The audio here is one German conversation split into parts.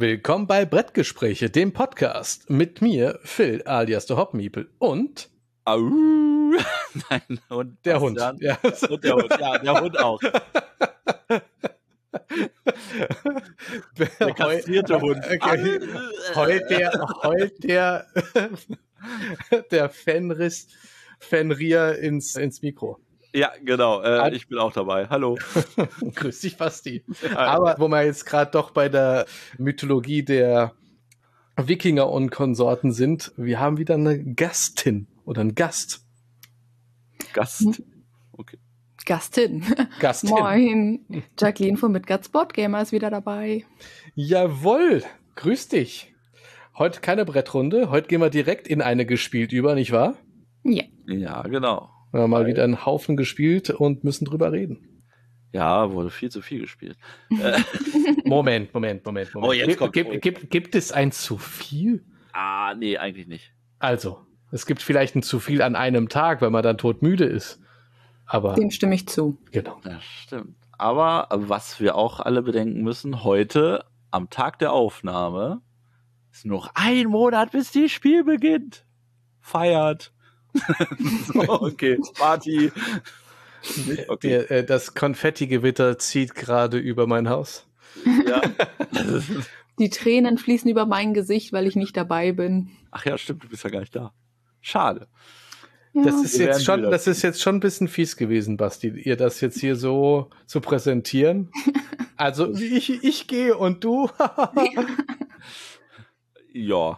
Willkommen bei Brettgespräche, dem Podcast mit mir, Phil, alias der Hopmiepel und Au. Nein, und der Hund. Ja. Und der Hund, ja, der Hund auch. Der kastrierte Hund. Okay. Heult der Fenrir ins Mikro. Ja, genau. Ich bin auch dabei. Hallo. Grüß dich, Basti. Aber wo wir jetzt gerade doch bei der Mythologie der Wikinger und Konsorten sind, wir haben wieder eine Gastin oder einen Gast. Okay. Gastin. Gastin. Moin. Jacqueline von Midgard's Boardgamer ist wieder dabei. Jawohl. Grüß dich. Heute keine Brettrunde. Heute gehen wir direkt in eine gespielt über, nicht wahr? Ja. Ja, genau. Wir haben mal wieder einen Haufen gespielt und müssen drüber reden. Ja, wurde viel zu viel gespielt. Moment. Oh, jetzt kommt Gibt es ein zu viel? Nee, eigentlich nicht. Also, es gibt vielleicht ein zu viel an einem Tag, weil man dann todmüde ist. Aber Dem stimme ich zu. genau. Das stimmt. Aber was wir auch alle bedenken müssen, heute, am Tag der Aufnahme, ist noch ein Monat, bis das Spiel beginnt. Feiert. So, okay, Party. Okay. Das Konfettigewitter zieht gerade über mein Haus. Ja. Die Tränen fließen über mein Gesicht, weil ich nicht dabei bin. Ach ja, stimmt, du bist ja gar nicht da. Schade. Ja. Das ist jetzt schon ein bisschen fies gewesen, Basti, ihr das jetzt hier so zu präsentieren. Also ich gehe und du. Ja.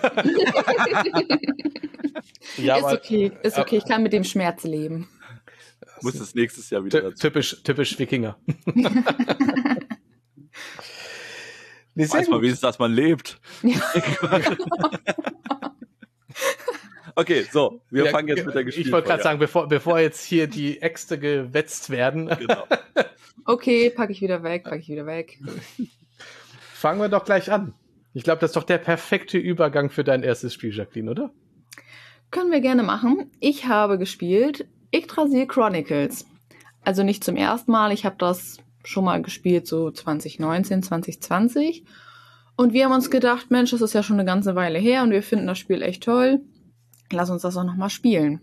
Ja, ist okay, ich kann mit dem Schmerz leben. Muss das nächstes Jahr wieder dazu. Typisch Wikinger. Weiß mal, wie es ist, dass man lebt. Okay, so, wir fangen jetzt mit der Gespielfolge. Ich wollte gerade sagen, bevor jetzt hier die Äxte gewetzt werden. Genau. Okay, packe ich wieder weg. Fangen wir doch gleich an. Ich glaube, das ist doch der perfekte Übergang für dein erstes Spiel, Jacqueline, oder? Können wir gerne machen. Ich habe gespielt Yggdrasil Chronicles. Also nicht zum ersten Mal. Ich habe das schon mal gespielt, so 2019, 2020. Und wir haben uns gedacht, Mensch, das ist ja schon eine ganze Weile her und wir finden das Spiel echt toll. Lass uns das auch nochmal spielen.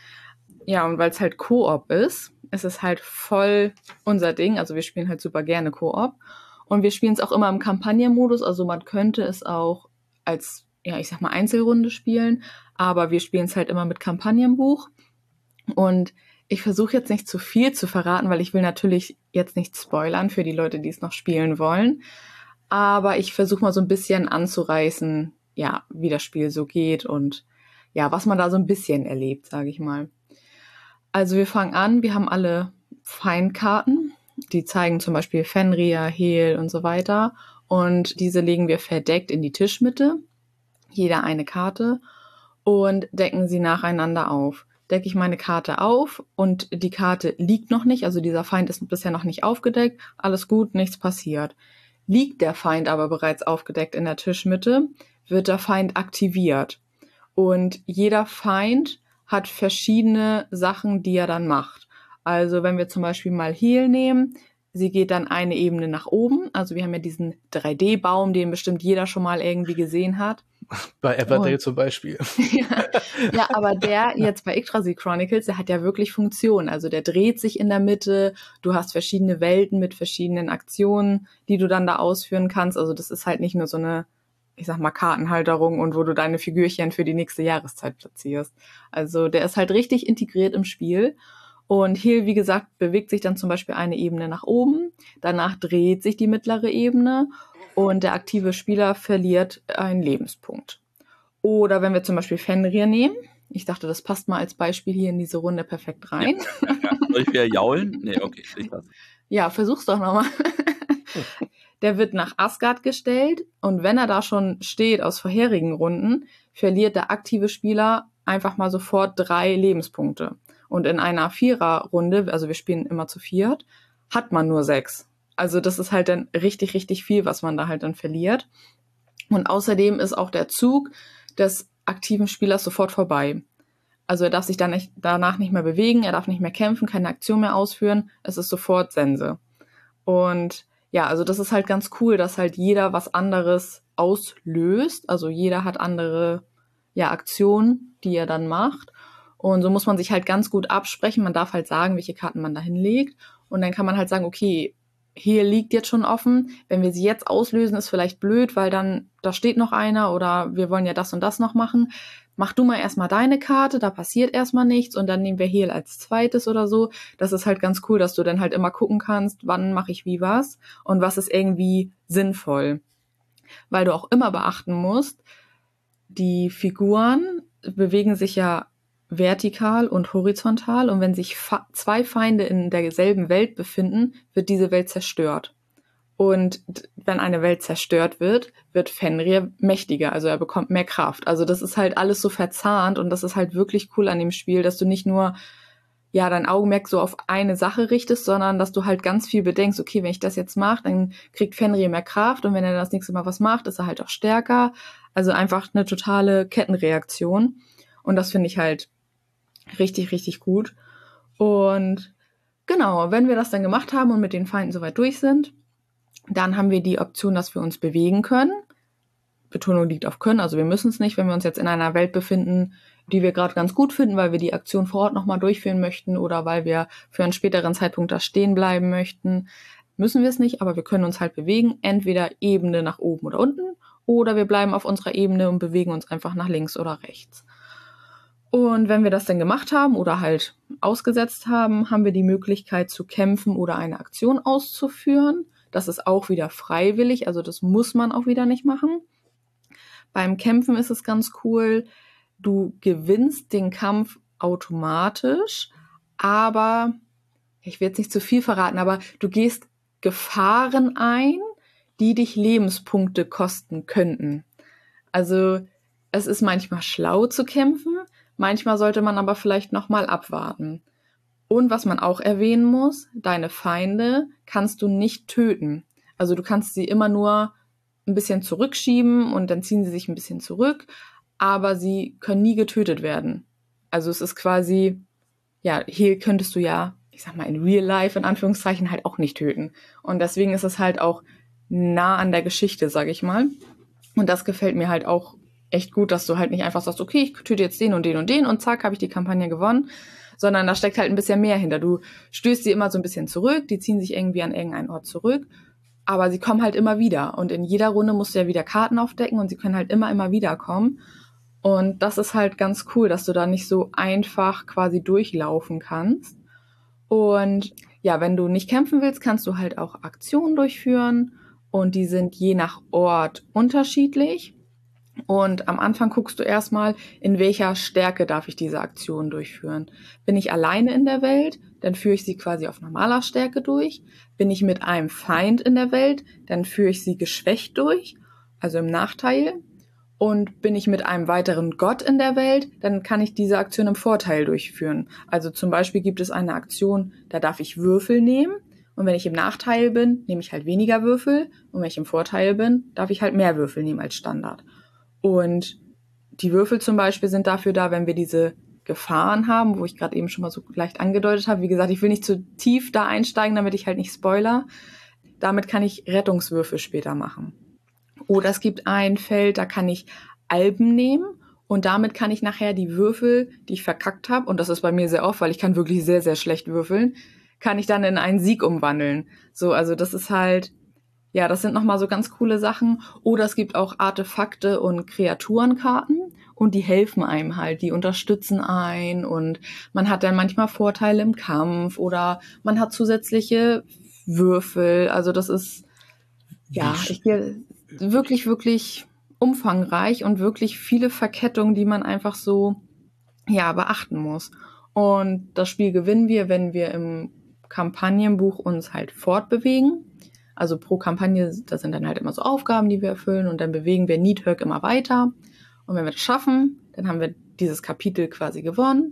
Ja, und weil es halt Koop ist, ist es halt voll unser Ding. Also wir spielen halt super gerne Koop. Und wir spielen es auch immer im Kampagnenmodus. Also man könnte es auch als, ja, ich sag mal Einzelrunde spielen. Aber wir spielen es halt immer mit Kampagnenbuch. Und ich versuche jetzt nicht zu viel zu verraten, weil ich will natürlich jetzt nicht spoilern für die Leute, die es noch spielen wollen. Aber ich versuche mal so ein bisschen anzureißen, ja, wie das Spiel so geht und ja, was man da so ein bisschen erlebt, sage ich mal. Also wir fangen an, wir haben alle Feindkarten, die zeigen zum Beispiel Fenrir, Hel und so weiter. Und diese legen wir verdeckt in die Tischmitte, jeder eine Karte, und decken sie nacheinander auf. Decke ich meine Karte auf und die Karte liegt noch nicht, also dieser Feind ist bisher noch nicht aufgedeckt, alles gut, nichts passiert. Liegt der Feind aber bereits aufgedeckt in der Tischmitte, wird der Feind aktiviert. Und jeder Feind hat verschiedene Sachen, die er dann macht. Also wenn wir zum Beispiel mal Hel nehmen, sie geht dann eine Ebene nach oben. Also wir haben ja diesen 3D-Baum, den bestimmt jeder schon mal irgendwie gesehen hat. Bei Everdale zum Beispiel. Ja, aber der jetzt bei Yggdrasil Chronicles, der hat ja wirklich Funktion. Also der dreht sich in der Mitte. Du hast verschiedene Welten mit verschiedenen Aktionen, die du dann da ausführen kannst. Also das ist halt nicht nur so eine, ich sag mal, Kartenhalterung und wo du deine Figürchen für die nächste Jahreszeit platzierst. Also der ist halt richtig integriert im Spiel. Und Hel, wie gesagt, bewegt sich dann zum Beispiel eine Ebene nach oben. Danach dreht sich die mittlere Ebene und der aktive Spieler verliert einen Lebenspunkt. Oder wenn wir zum Beispiel Fenrir nehmen. Ich dachte, das passt mal als Beispiel hier in diese Runde perfekt rein. Ja. Soll ich wieder jaulen? Nee, okay. Ja, versuch's doch nochmal. Der wird nach Asgard gestellt und wenn er da schon steht aus vorherigen Runden, verliert der aktive Spieler einfach mal sofort 3 Lebenspunkte. Und in einer Viererrunde, also wir spielen immer zu viert, hat man nur 6. Also das ist halt dann richtig, richtig viel, was man da halt dann verliert. Und außerdem ist auch der Zug des aktiven Spielers sofort vorbei. Also er darf sich dann danach nicht mehr bewegen, er darf nicht mehr kämpfen, keine Aktion mehr ausführen. Es ist sofort Sense. Und ja, also das ist halt ganz cool, dass halt jeder was anderes auslöst. Also jeder hat andere, ja, Aktionen, die er dann macht. Und so muss man sich halt ganz gut absprechen. Man darf halt sagen, welche Karten man da hinlegt. Und dann kann man halt sagen, okay, hier liegt jetzt schon offen. Wenn wir sie jetzt auslösen, ist vielleicht blöd, weil dann, da steht noch einer oder wir wollen ja das und das noch machen. Mach du mal erstmal deine Karte, da passiert erstmal nichts und dann nehmen wir Heal als zweites oder so. Das ist halt ganz cool, dass du dann halt immer gucken kannst, wann mache ich wie was und was ist irgendwie sinnvoll. Weil du auch immer beachten musst, die Figuren bewegen sich ja vertikal und horizontal und wenn sich zwei Feinde in derselben Welt befinden, wird diese Welt zerstört. Und wenn eine Welt zerstört wird, wird Fenrir mächtiger, also er bekommt mehr Kraft. Also das ist halt alles so verzahnt und das ist halt wirklich cool an dem Spiel, dass du nicht nur ja dein Augenmerk so auf eine Sache richtest, sondern dass du halt ganz viel bedenkst, okay, wenn ich das jetzt mache, dann kriegt Fenrir mehr Kraft und wenn er das nächste Mal was macht, ist er halt auch stärker. Also einfach eine totale Kettenreaktion und das finde ich halt richtig, richtig gut. Und genau, wenn wir das dann gemacht haben und mit den Feinden soweit durch sind, dann haben wir die Option, dass wir uns bewegen können. Betonung liegt auf können, also wir müssen es nicht, wenn wir uns jetzt in einer Welt befinden, die wir gerade ganz gut finden, weil wir die Aktion vor Ort nochmal durchführen möchten oder weil wir für einen späteren Zeitpunkt da stehen bleiben möchten, müssen wir es nicht, aber wir können uns halt bewegen, entweder Ebene nach oben oder unten oder wir bleiben auf unserer Ebene und bewegen uns einfach nach links oder rechts. Und wenn wir das dann gemacht haben oder halt ausgesetzt haben, haben wir die Möglichkeit zu kämpfen oder eine Aktion auszuführen. Das ist auch wieder freiwillig, also das muss man auch wieder nicht machen. Beim Kämpfen ist es ganz cool, du gewinnst den Kampf automatisch, aber ich will jetzt nicht zu viel verraten, aber du gehst Gefahren ein, die dich Lebenspunkte kosten könnten. Also es ist manchmal schlau zu kämpfen, manchmal sollte man aber vielleicht nochmal abwarten. Und was man auch erwähnen muss, deine Feinde kannst du nicht töten. Also du kannst sie immer nur ein bisschen zurückschieben und dann ziehen sie sich ein bisschen zurück, aber sie können nie getötet werden. Also es ist quasi, ja, hier könntest du ja, ich sag mal, in real life in Anführungszeichen halt auch nicht töten. Und deswegen ist es halt auch nah an der Geschichte, sag ich mal. Und das gefällt mir halt auch echt gut, dass du halt nicht einfach sagst, okay, ich töte jetzt den und zack, habe ich die Kampagne gewonnen, sondern da steckt halt ein bisschen mehr hinter. Du stößt sie immer so ein bisschen zurück, die ziehen sich irgendwie an irgendeinen Ort zurück, aber sie kommen halt immer wieder. Und in jeder Runde musst du ja wieder Karten aufdecken und sie können halt immer wieder kommen. Und das ist halt ganz cool, dass du da nicht so einfach quasi durchlaufen kannst. Und ja, wenn du nicht kämpfen willst, kannst du halt auch Aktionen durchführen. Und die sind je nach Ort unterschiedlich. Und am Anfang guckst du erstmal, in welcher Stärke darf ich diese Aktion durchführen. Bin ich alleine in der Welt, dann führe ich sie quasi auf normaler Stärke durch. Bin ich mit einem Feind in der Welt, dann führe ich sie geschwächt durch, also im Nachteil. Und bin ich mit einem weiteren Gott in der Welt, dann kann ich diese Aktion im Vorteil durchführen. Also zum Beispiel gibt es eine Aktion, da darf ich Würfel nehmen. Und wenn ich im Nachteil bin, nehme ich halt weniger Würfel. Und wenn ich im Vorteil bin, darf ich halt mehr Würfel nehmen als Standard. Und die Würfel zum Beispiel sind dafür da, wenn wir diese Gefahren haben, wo ich gerade eben schon mal so leicht angedeutet habe. Wie gesagt, ich will nicht zu tief da einsteigen, damit ich halt nicht spoiler. Damit kann ich Rettungswürfel später machen. Oder es gibt ein Feld, da kann ich Alben nehmen und damit kann ich nachher die Würfel, die ich verkackt habe, und das ist bei mir sehr oft, weil ich kann wirklich sehr, sehr schlecht würfeln, kann ich dann in einen Sieg umwandeln. So, also das ist halt, ja, das sind nochmal so ganz coole Sachen. Oder es gibt auch Artefakte und Kreaturenkarten und die helfen einem halt, die unterstützen einen und man hat dann manchmal Vorteile im Kampf oder man hat zusätzliche Würfel. Also das ist, ja, ich gehe wirklich, wirklich umfangreich und wirklich viele Verkettungen, die man einfach so, ja, beachten muss. Und das Spiel gewinnen wir, wenn wir im Kampagnenbuch uns halt fortbewegen. Also pro Kampagne, das sind dann halt immer so Aufgaben, die wir erfüllen und dann bewegen wir Needhurk immer weiter. Und wenn wir das schaffen, dann haben wir dieses Kapitel quasi gewonnen.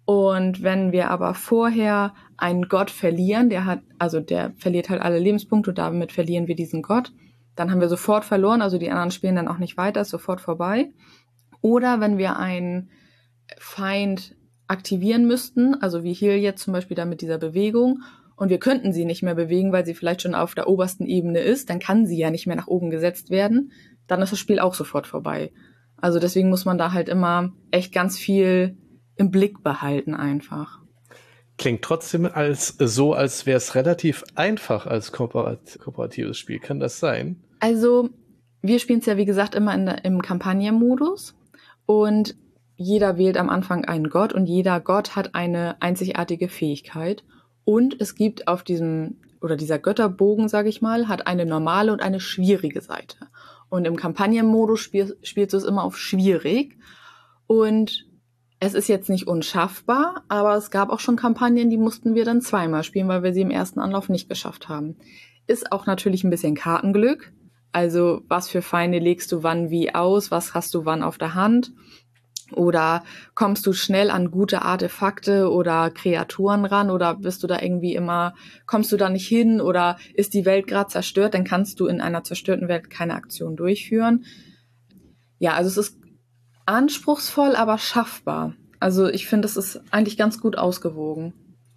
Und wenn wir aber vorher einen Gott verlieren, der verliert halt alle Lebenspunkte und damit verlieren wir diesen Gott, dann haben wir sofort verloren, also die anderen spielen dann auch nicht weiter, ist sofort vorbei. Oder wenn wir einen Feind aktivieren müssten, also wie hier jetzt zum Beispiel da mit dieser Bewegung, und wir könnten sie nicht mehr bewegen, weil sie vielleicht schon auf der obersten Ebene ist, dann kann sie ja nicht mehr nach oben gesetzt werden, dann ist das Spiel auch sofort vorbei. Also deswegen muss man da halt immer echt ganz viel im Blick behalten einfach. Klingt trotzdem als wäre es relativ einfach als kooperatives Spiel. Kann das sein? Also wir spielen es ja wie gesagt immer im Kampagnenmodus und jeder wählt am Anfang einen Gott und jeder Gott hat eine einzigartige Fähigkeit. Und es gibt auf dieser Götterbogen, sage ich mal, hat eine normale und eine schwierige Seite. Und im Kampagnenmodus spielst du es immer auf schwierig. Und es ist jetzt nicht unschaffbar, aber es gab auch schon Kampagnen, die mussten wir dann zweimal spielen, weil wir sie im ersten Anlauf nicht geschafft haben. Ist auch natürlich ein bisschen Kartenglück. Also was für Feinde legst du wann wie aus, was hast du wann auf der Hand? Oder kommst du schnell an gute Artefakte oder Kreaturen ran oder bist du da irgendwie kommst du da nicht hin oder ist die Welt gerade zerstört, dann kannst du in einer zerstörten Welt keine Aktion durchführen. Ja, also es ist anspruchsvoll, aber schaffbar. Also ich finde, es ist eigentlich ganz gut ausgewogen.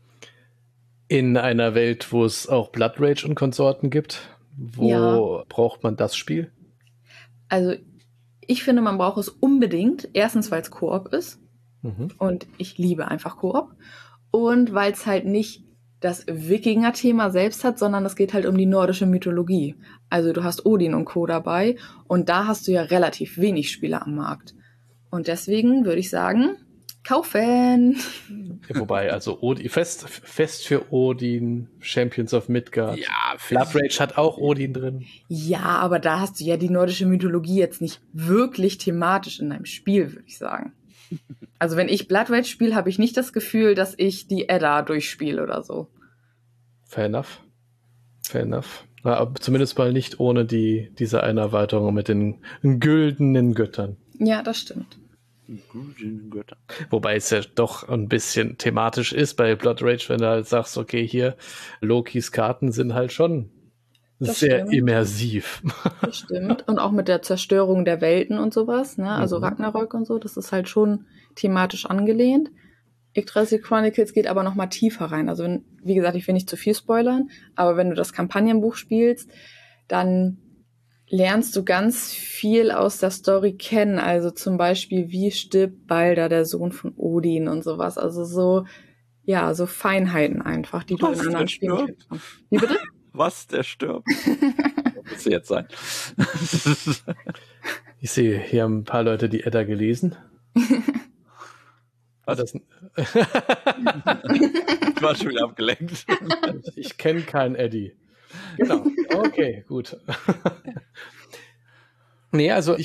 In einer Welt, wo es auch Blood Rage und Konsorten gibt, wo braucht man das Spiel? Also ich finde, man braucht es unbedingt. Erstens, weil es Koop ist. Und ich liebe einfach Koop. Und weil es halt nicht das Wikinger-Thema selbst hat, sondern es geht halt um die nordische Mythologie. Also du hast Odin und Co. dabei. Und da hast du ja relativ wenig Spieler am Markt. Und deswegen würde ich sagen, kaufen! Wobei, also Odin, fest für Odin, Champions of Midgard. Ja, Blood Rage hat auch Odin drin. Ja, aber da hast du ja die nordische Mythologie jetzt nicht wirklich thematisch in deinem Spiel, würde ich sagen. Also wenn ich Blood Rage spiele, habe ich nicht das Gefühl, dass ich die Edda durchspiele oder so. Fair enough. Na, aber zumindest mal nicht ohne diese eine Erweiterung mit den güldenen Göttern. Ja, das stimmt. Götter. Wobei es ja doch ein bisschen thematisch ist bei Blood Rage, wenn du halt sagst, okay, hier, Lokis Karten sind halt schon sehr immersiv. Das stimmt. Und auch mit der Zerstörung der Welten und sowas, ne? Also Ragnarök und so, das ist halt schon thematisch angelehnt. Yggdrasil Chronicles geht aber noch mal tiefer rein. Also wie gesagt, ich will nicht zu viel spoilern, aber wenn du das Kampagnenbuch spielst, dann lernst du ganz viel aus der Story kennen. Also zum Beispiel, wie stirbt Balder, der Sohn von Odin und sowas. Also so Feinheiten einfach, die du in anderen Spielen kennst. Wie bitte? Was, der stirbt? Muss jetzt sein. Ich sehe, hier haben ein paar Leute die Edda gelesen. Was? Ich war schon wieder abgelenkt. Ich kenne keinen Eddie. Genau. Okay, gut. Nee, also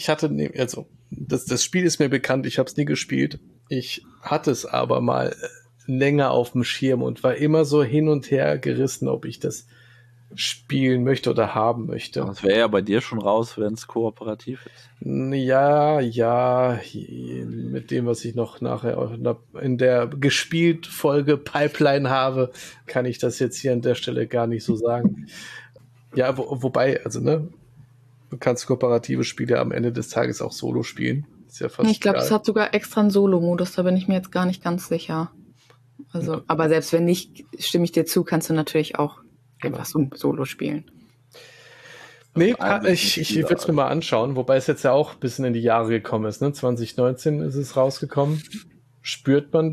das Spiel ist mir bekannt, ich habe es nie gespielt. Ich hatte es aber mal länger auf dem Schirm und war immer so hin und her gerissen, ob ich das spielen möchte oder haben möchte. Das wäre ja bei dir schon raus, wenn es kooperativ ist. Ja, mit dem, was ich noch nachher in der gespielt Folge Pipeline habe, kann ich das jetzt hier an der Stelle gar nicht so sagen. Ja, wobei, also du kannst kooperative Spiele am Ende des Tages auch solo spielen. Ist ja fast ich glaube, es hat sogar extra einen Solo-Modus, da bin ich mir jetzt gar nicht ganz sicher. Also, ja. Aber selbst wenn nicht, stimme ich dir zu, kannst du natürlich auch einfach so Solo spielen. Nee, ich würde es mir mal anschauen, wobei es jetzt ja auch ein bisschen in die Jahre gekommen ist. Ne? 2019 ist es rausgekommen. Spürt man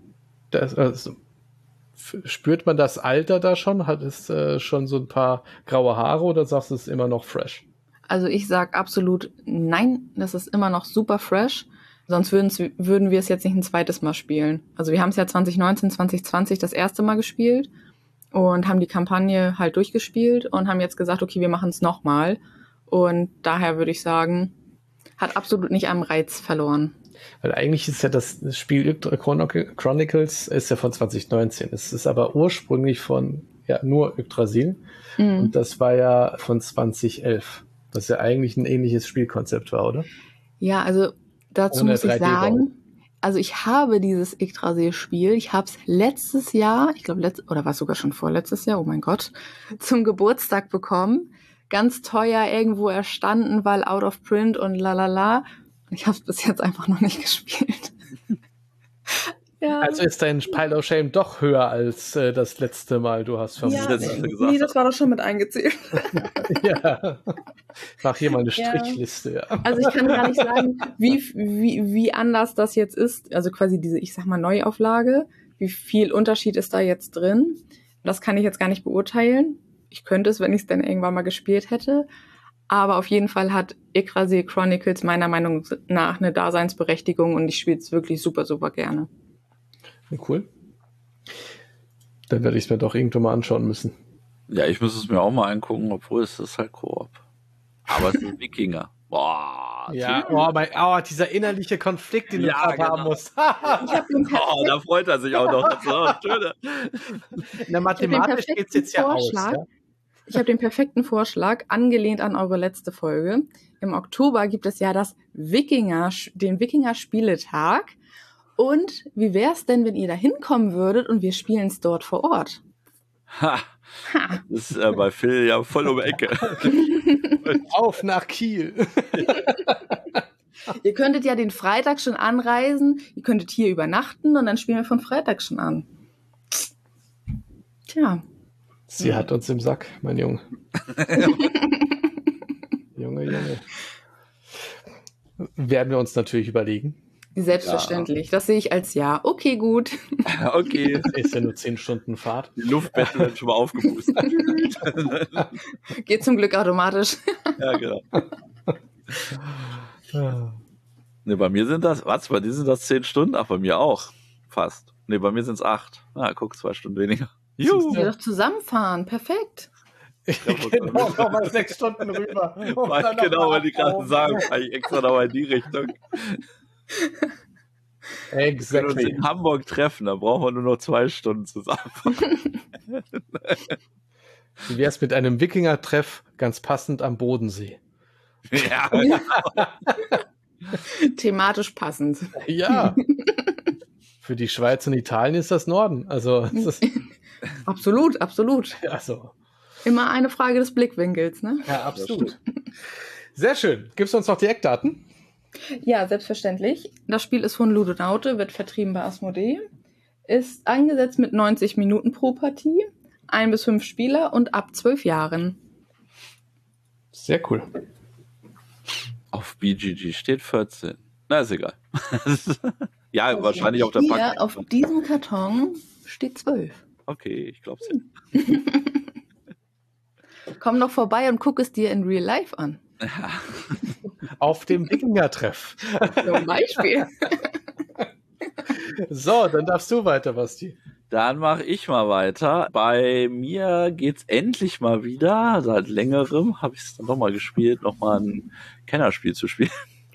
das Alter da schon? Hat es schon so ein paar graue Haare oder sagst du, es ist immer noch fresh? Also ich sage absolut nein, das ist immer noch super fresh. Sonst würden wir es jetzt nicht ein zweites Mal spielen. Also wir haben es ja 2019, 2020 das erste Mal gespielt und haben die Kampagne halt durchgespielt und haben jetzt gesagt, okay, wir machen es nochmal. Und daher würde ich sagen, hat absolut nicht am Reiz verloren. Weil eigentlich ist ja das Spiel Chronicles ist ja von 2019. Es ist aber ursprünglich von nur Yggdrasil. Und das war ja von 2011. Was ja eigentlich ein ähnliches Spielkonzept war, oder? Ja, also dazu muss ich sagen, also ich habe dieses Yggdrasil-Spiel, ich habe es letztes Jahr, ich glaube oder war es sogar schon vorletztes Jahr, oh mein Gott, zum Geburtstag bekommen. Ganz teuer irgendwo erstanden, weil out of print und lalala. Ich habe es bis jetzt einfach noch nicht gespielt. Ja. Also ist dein Pile of Shame doch höher als das letzte Mal, du hast Ja, vermutet. das hast du gesagt. nee, das war doch schon mit eingezählt. Ja. Mach hier mal eine Ja. Strichliste. Ja. Also ich kann gar nicht sagen, wie anders das jetzt ist. Also quasi diese, ich sag mal, Neuauflage. Wie viel Unterschied ist da jetzt drin? Das kann ich jetzt gar nicht beurteilen. Ich könnte es, wenn ich es dann irgendwann mal gespielt hätte. Aber auf jeden Fall hat Yggdrasil Chronicles meiner Meinung nach eine Daseinsberechtigung und ich spiele es wirklich super, super gerne. Cool. Dann werde ich es mir doch irgendwann mal anschauen müssen. Ja, ich muss es mir auch mal angucken, obwohl es ist halt Koop. Aber es ist Wikinger. Boah. Dieser innerliche Konflikt, den du Ja, gerade genau. haben musst. Ich habe den Oh, da freut er sich auch noch. So, schöne. Na, mathematisch geht es jetzt ja aus. Vorschlag. Ja? Ich habe den perfekten Vorschlag, angelehnt an eure letzte Folge. Im Oktober gibt es ja den Wikinger-Spieletag. Und wie wäre es denn, wenn ihr da hinkommen würdet und wir spielen es dort vor Ort? Ha. Das ist bei Phil ja voll um die Ecke. Auf nach Kiel. Ihr könntet ja den Freitag schon anreisen, ihr könntet hier übernachten und dann spielen wir von Freitag schon an. Tja. Sie hat uns im Sack, mein Junge. Junge. Werden wir uns natürlich überlegen. Selbstverständlich. Das sehe ich als ja. Okay, gut. Okay. Ist ja nur 10 Stunden Fahrt. Die Luftbette wird schon mal aufgepustet. Geht zum Glück automatisch. Ja, genau. Ne, bei mir sind das, bei dir sind das 10 Stunden? Ach, bei mir auch. Fast. Ne, bei mir sind es 8. Na, guck, 2 Stunden weniger. Juhu. Wir doch zusammenfahren. Perfekt. Genau, nochmal 6 Stunden rüber. Genau, weil die gerade sagen, fahre ich extra nochmal in die Richtung. Wenn wir uns Exactly. in Hamburg treffen, dann brauchen wir nur noch 2 Stunden zusammen. Wie wär's mit einem Wikinger-Treff, ganz passend am Bodensee? Ja, Thematisch passend. Ja. Für die Schweiz und Italien ist das Norden. Also, Absolut, absolut. also Immer eine Frage des Blickwinkels, ne? ja, absolut. Sehr schön. Gibst du uns noch die Eckdaten? Ja, selbstverständlich. Das Spiel ist von Ludonaute, wird vertrieben bei Asmodee. Ist angesetzt mit 90 Minuten pro Partie, 1 bis 5 Spieler und ab 12 Jahren. Sehr cool. auf BGG steht 14. Na, ist egal. Ja, wahrscheinlich auf der Hier, Packung. auf diesem Karton steht 12. Okay, ich glaube es. Komm doch vorbei und guck es dir in Real Life an. Auf dem Wikinger-Treff. Zum Beispiel. So, dann darfst du weiter, Basti. Dann mache ich mal weiter. Bei mir geht's endlich mal wieder. Seit längerem habe ich es dann nochmal gespielt, nochmal ein Kennerspiel zu spielen.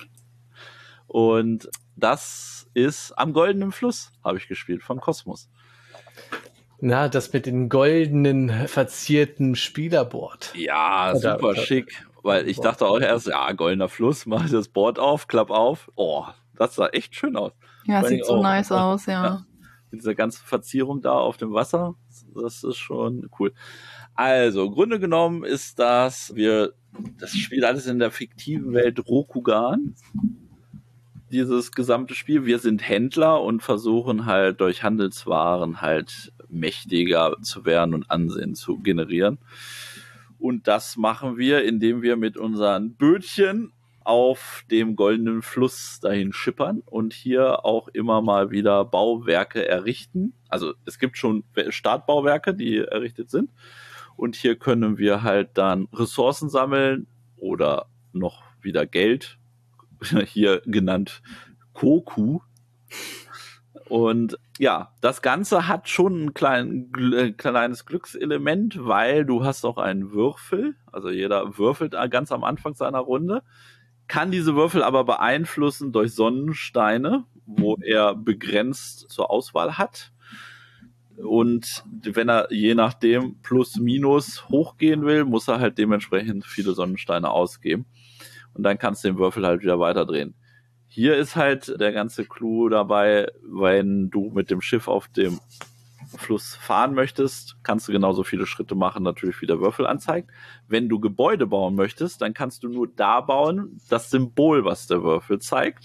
Und das ist Am Goldenen Fluss, habe ich gespielt, von Kosmos. Na, das mit den goldenen verzierten Spielerboard. Ja, Oder- super schick. Weil ich dachte auch erst, ja, Goldener Fluss, mach das Board auf, klapp auf. Oh, das sah echt schön aus. Ja, Vor sieht allem so auch- nice aus, ja. Ja. Mit dieser ganzen Verzierung da auf dem Wasser, das ist schon cool. Also, im Grunde genommen ist das spielt alles in der fiktiven Welt Rokugan. Dieses gesamte Spiel. Wir sind Händler und versuchen halt durch Handelswaren halt mächtiger zu werden und Ansehen zu generieren. Und das machen wir, indem wir mit unseren Bötchen auf dem Goldenen Fluss dahin schippern und hier auch immer mal wieder Bauwerke errichten. Also es gibt schon Startbauwerke, die errichtet sind. Und hier können wir halt dann Ressourcen sammeln oder noch wieder Geld, hier genannt Koku. Und ja, das Ganze hat schon ein kleines Glückselement, weil du hast auch einen Würfel. Also jeder würfelt ganz am Anfang seiner Runde, kann diese Würfel aber beeinflussen durch Sonnensteine, wo er begrenzt zur Auswahl hat. Und wenn er je nachdem plus minus hochgehen will, muss er halt dementsprechend viele Sonnensteine ausgeben. Und dann kannst du den Würfel halt wieder weiterdrehen. Hier ist halt der ganze Clou dabei, wenn du mit dem Schiff auf dem Fluss fahren möchtest, kannst du genauso viele Schritte machen, natürlich wie der Würfel anzeigt. Wenn du Gebäude bauen möchtest, dann kannst du nur da bauen, das Symbol, was der Würfel zeigt.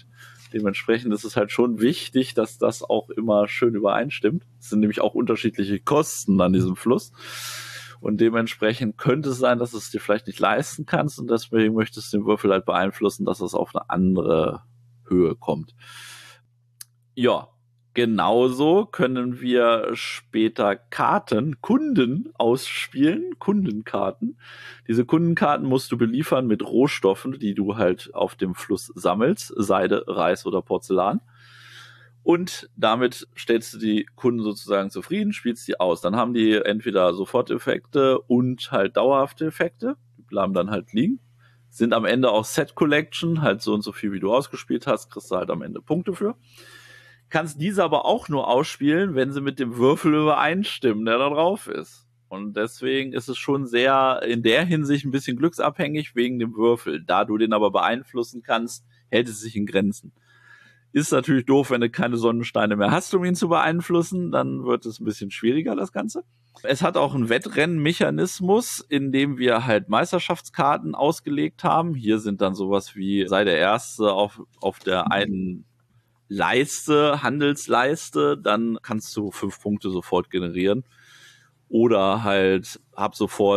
Dementsprechend ist es halt schon wichtig, dass das auch immer schön übereinstimmt. Es sind nämlich auch unterschiedliche Kosten an diesem Fluss. Und dementsprechend könnte es sein, dass du es dir vielleicht nicht leisten kannst und deswegen möchtest du den Würfel halt beeinflussen, dass es auf eine andere Höhe kommt. Ja, genauso können wir später Kunden ausspielen, Kundenkarten. Diese Kundenkarten musst du beliefern mit Rohstoffen, die du halt auf dem Fluss sammelst, Seide, Reis oder Porzellan. Und damit stellst du die Kunden sozusagen zufrieden, spielst die aus. Dann haben die entweder Soforteffekte und halt dauerhafte Effekte. Die bleiben dann halt liegen. Sind am Ende auch Set Collection, halt so und so viel, wie du ausgespielt hast, kriegst du halt am Ende Punkte für. Kannst diese aber auch nur ausspielen, wenn sie mit dem Würfel übereinstimmen, der da drauf ist. Und deswegen ist es schon sehr in der Hinsicht ein bisschen glücksabhängig wegen dem Würfel. Da du den aber beeinflussen kannst, hält es sich in Grenzen. Ist natürlich doof, wenn du keine Sonnensteine mehr hast, um ihn zu beeinflussen. Dann wird es ein bisschen schwieriger, das Ganze. Es hat auch einen Wettrennenmechanismus, in dem wir halt Meisterschaftskarten ausgelegt haben. Hier sind dann sowas wie, sei der Erste auf der einen Leiste, Handelsleiste, dann kannst du 5 Punkte sofort generieren. Oder halt hab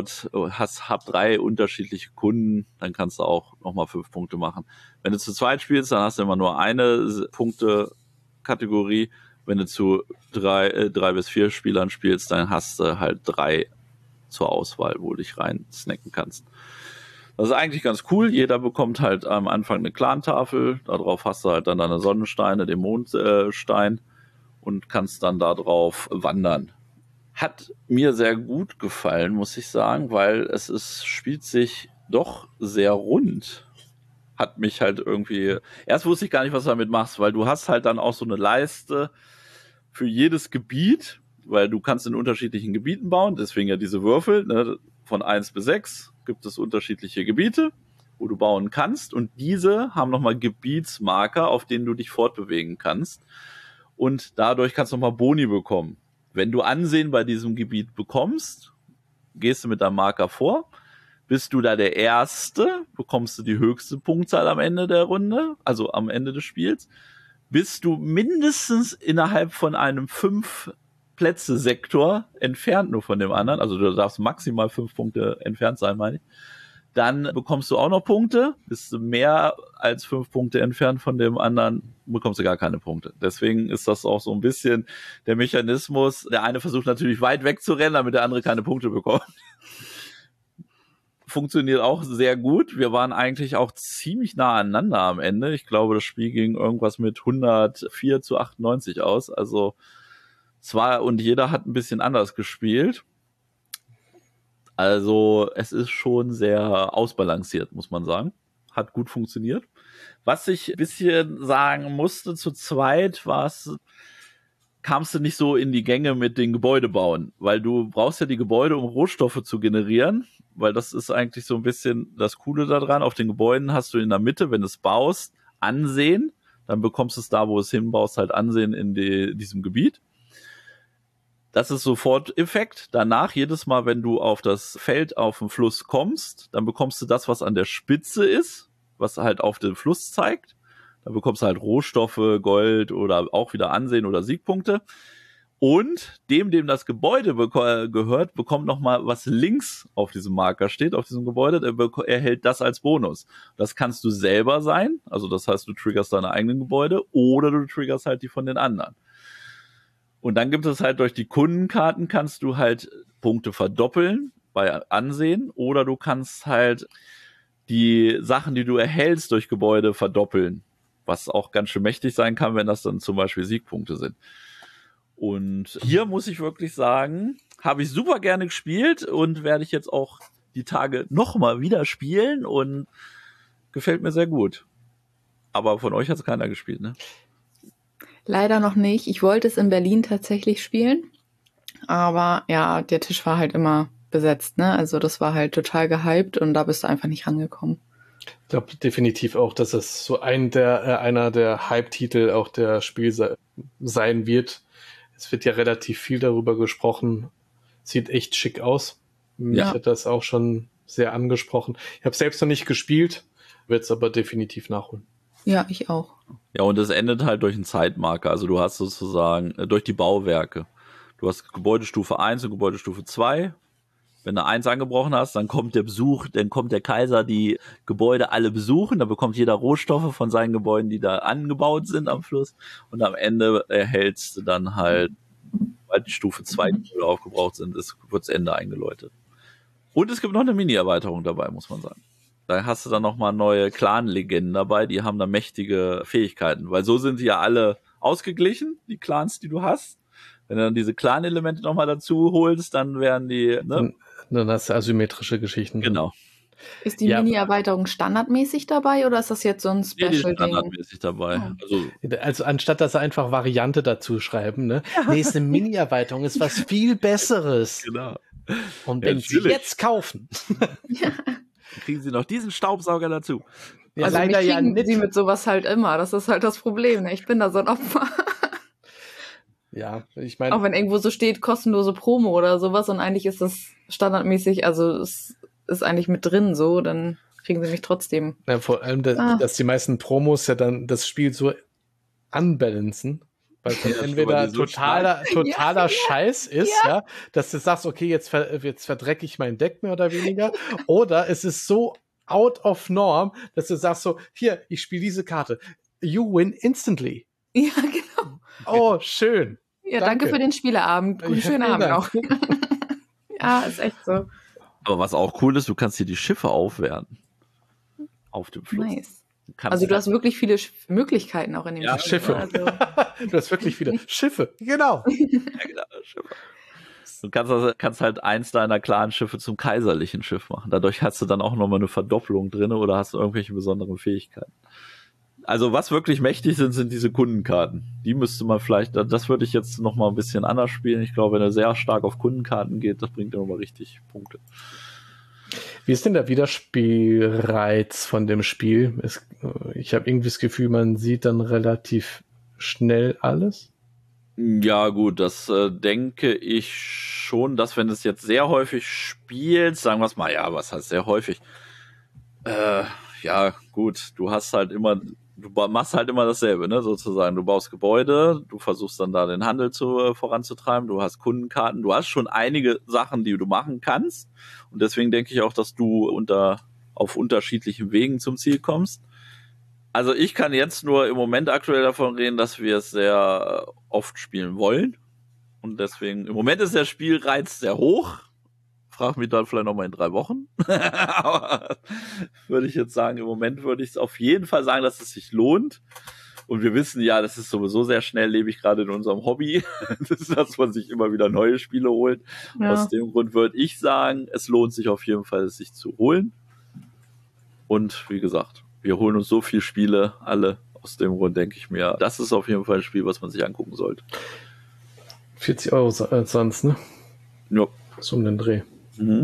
3 unterschiedliche Kunden, dann kannst du auch nochmal 5 Punkte machen. Wenn du zu zweit spielst, dann hast du immer nur eine Punkte-Kategorie. Wenn du zu 3 bis 4 Spielern spielst, dann hast du halt 3 zur Auswahl, wo du dich rein snacken kannst. Das ist eigentlich ganz cool. Jeder bekommt halt am Anfang eine Clan-Tafel. Darauf hast du halt dann deine Sonnensteine, den Mondstein und kannst dann da drauf wandern. Hat mir sehr gut gefallen, muss ich sagen, weil spielt sich doch sehr rund. Hat mich halt irgendwie, erst wusste ich gar nicht, was du damit machst, weil du hast halt dann auch so eine Leiste für jedes Gebiet, weil du kannst in unterschiedlichen Gebieten bauen, deswegen ja diese Würfel, ne, von 1 bis 6 gibt es unterschiedliche Gebiete, wo du bauen kannst und diese haben nochmal Gebietsmarker, auf denen du dich fortbewegen kannst und dadurch kannst du nochmal Boni bekommen. Wenn du Ansehen bei diesem Gebiet bekommst, gehst du mit deinem Marker vor. Bist du da der Erste, bekommst du die höchste Punktzahl am Ende der Runde, also am Ende des Spiels. Bist du mindestens innerhalb von einem 5-Plätze-Sektor entfernt nur von dem anderen, also du darfst maximal 5 Punkte entfernt sein, meine ich. Dann bekommst du auch noch Punkte. Bist du mehr als 5 Punkte entfernt von dem anderen, bekommst du gar keine Punkte. Deswegen ist das auch so ein bisschen der Mechanismus. Der eine versucht natürlich weit weg zu rennen, damit der andere keine Punkte bekommt. Funktioniert auch sehr gut. Wir waren eigentlich auch ziemlich nah aneinander am Ende. Ich glaube, das Spiel ging irgendwas mit 104-98 aus. Also und jeder hat ein bisschen anders gespielt. Also es ist schon sehr ausbalanciert, muss man sagen. Hat gut funktioniert. Was ich ein bisschen sagen musste, zu zweit kamst du nicht so in die Gänge mit den Gebäudebauen, weil du brauchst ja die Gebäude, um Rohstoffe zu generieren, weil das ist eigentlich so ein bisschen das Coole daran. Auf den Gebäuden hast du in der Mitte, wenn du es baust, Ansehen. Dann bekommst du es da, wo du es hinbaust, halt Ansehen in diesem Gebiet. Das ist Sofort-Effekt. Danach, jedes Mal, wenn du auf das Feld auf dem Fluss kommst, dann bekommst du das, was an der Spitze ist, was halt auf den Fluss zeigt. Dann bekommst du halt Rohstoffe, Gold oder auch wieder Ansehen oder Siegpunkte. Und dem das Gebäude gehört, bekommt nochmal, was links auf diesem Marker steht, auf diesem Gebäude, der erhält das als Bonus. Das kannst du selber sein, also das heißt, du triggerst deine eigenen Gebäude oder du triggerst halt die von den anderen. Und dann gibt es halt durch die Kundenkarten kannst du halt Punkte verdoppeln bei Ansehen oder du kannst halt die Sachen, die du erhältst durch Gebäude verdoppeln, was auch ganz schön mächtig sein kann, wenn das dann zum Beispiel Siegpunkte sind. Und hier muss ich wirklich sagen, habe ich super gerne gespielt und werde ich jetzt auch die Tage nochmal wieder spielen und gefällt mir sehr gut. Aber von euch hat es keiner gespielt, ne? Leider noch nicht. Ich wollte es in Berlin tatsächlich spielen, aber ja, der Tisch war halt immer besetzt, ne? Also das war halt total gehypt und da bist du einfach nicht rangekommen. Ich glaube definitiv auch, dass es so einer der Hype-Titel auch der Spiel sein wird. Es wird ja relativ viel darüber gesprochen. Sieht echt schick aus. Mich hat das auch schon sehr angesprochen. Ich habe selbst noch nicht gespielt, werde es aber definitiv nachholen. Ja, ich auch. Ja, und es endet halt durch einen Zeitmarker. Also du hast sozusagen durch die Bauwerke. Du hast Gebäudestufe 1 und Gebäudestufe 2. Wenn du 1 angebrochen hast, dann kommt der Besuch, dann kommt der Kaiser die Gebäude alle besuchen. Da bekommt jeder Rohstoffe von seinen Gebäuden, die da angebaut sind am Fluss. Und am Ende erhältst du dann halt, weil die Stufe 2 Gebäude aufgebraucht sind, wird das Ende eingeläutet. Und es gibt noch eine Mini-Erweiterung dabei, muss man sagen. Da hast du dann nochmal neue Clan-Legenden dabei, die haben da mächtige Fähigkeiten. Weil so sind die ja alle ausgeglichen, die Clans, die du hast. Wenn du dann diese Clan-Elemente nochmal dazu holst, dann werden die, ne? Dann hast du asymmetrische Geschichten. Genau. Ist die Mini-Erweiterung standardmäßig dabei oder ist das jetzt so ein Die ist Special-Ding? standardmäßig dabei. Also anstatt dass sie einfach Variante dazu schreiben, ne? Nee, ist eine Mini-Erweiterung, ist was viel Besseres. Genau. Und Ja, wenn Sie natürlich. jetzt kaufen. Dann kriegen sie noch diesen Staubsauger dazu. Ja, Also leider mich ja kriegen nicht. sie mit sowas halt immer. Das ist halt das Problem. Ne? Ich bin da so ein Opfer. Ja, ich meine. Auch wenn irgendwo so steht, kostenlose Promo oder sowas und eigentlich ist das standardmäßig, also es ist eigentlich mit drin so, dann kriegen sie mich trotzdem. Ja, vor allem, dass die meisten Promos ja dann das Spiel so unbalancen, weil es dann entweder so totaler Scheiß ist, ja, dass du sagst, okay, jetzt verdrecke ich mein Deck mehr oder weniger, oder es ist so out of norm, dass du sagst so, hier, ich spiele diese Karte, you win instantly. Ja, genau. Oh, schön. Ja, danke für den Spieleabend. Guten schönen Abend Dank. auch. Ja, ist echt so. Aber was auch cool ist, du kannst hier die Schiffe aufwerten. Auf dem Fluss. Nice. Also du hast wirklich viele Möglichkeiten auch in dem Spiel. Schiffe. Also, Du hast wirklich viele Schiffe, genau. Ja, genau, Schiffe. Du kannst halt eins deiner klaren Schiffe zum kaiserlichen Schiff machen. Dadurch hast du dann auch nochmal eine Verdopplung drin oder hast du irgendwelche besonderen Fähigkeiten. Also was wirklich mächtig sind diese Kundenkarten. Die müsste man vielleicht, das würde ich jetzt nochmal ein bisschen anders spielen. Ich glaube, wenn er sehr stark auf Kundenkarten geht, das bringt ja nochmal richtig Punkte. Wie ist denn der Wiederspielreiz von dem Spiel? Ich habe irgendwie das Gefühl, man sieht dann relativ schnell alles. Ja gut, das denke ich schon, dass wenn du es jetzt sehr häufig spielst, sagen wir es mal, ja, was heißt sehr häufig? Ja gut, du machst halt immer dasselbe, ne, sozusagen. Du baust Gebäude, du versuchst dann da den Handel voranzutreiben, du hast Kundenkarten, du hast schon einige Sachen, die du machen kannst. Und deswegen denke ich auch, dass du auf unterschiedlichen Wegen zum Ziel kommst. Also ich kann jetzt nur im Moment aktuell davon reden, dass wir es sehr oft spielen wollen. Und deswegen, im Moment ist der Spielreiz sehr hoch. Frag mich dann vielleicht nochmal in 3 Wochen. Aber würde ich jetzt sagen, im Moment würde ich es auf jeden Fall sagen, dass es sich lohnt. Und wir wissen ja, das ist sowieso sehr schnelllebig, gerade in unserem Hobby, dass man sich immer wieder neue Spiele holt. Ja. Aus dem Grund würde ich sagen, es lohnt sich auf jeden Fall, es sich zu holen. Und wie gesagt, wir holen uns so viele Spiele, alle. Aus dem Grund denke ich mir, das ist auf jeden Fall ein Spiel, was man sich angucken sollte. 40 Euro sonst, ne? Ja. So um den Dreh. Mhm.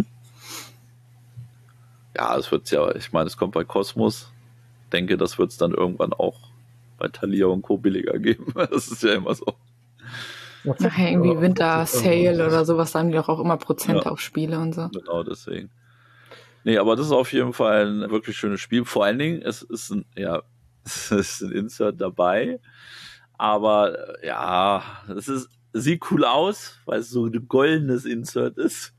Ja, es wird's ja, ich meine, es kommt bei Cosmos. Denke, das wird es dann irgendwann auch bei Thalia und Co. billiger geben. Das ist ja immer so. Nachher irgendwie Winter-Sale oder sowas, da haben die doch auch immer Prozent auf Spiele und so. Genau, deswegen. Nee, aber das ist auf jeden Fall ein wirklich schönes Spiel. Vor allen Dingen, es ist ein Insert dabei. Aber ja, sieht cool aus, weil es so ein goldenes Insert ist.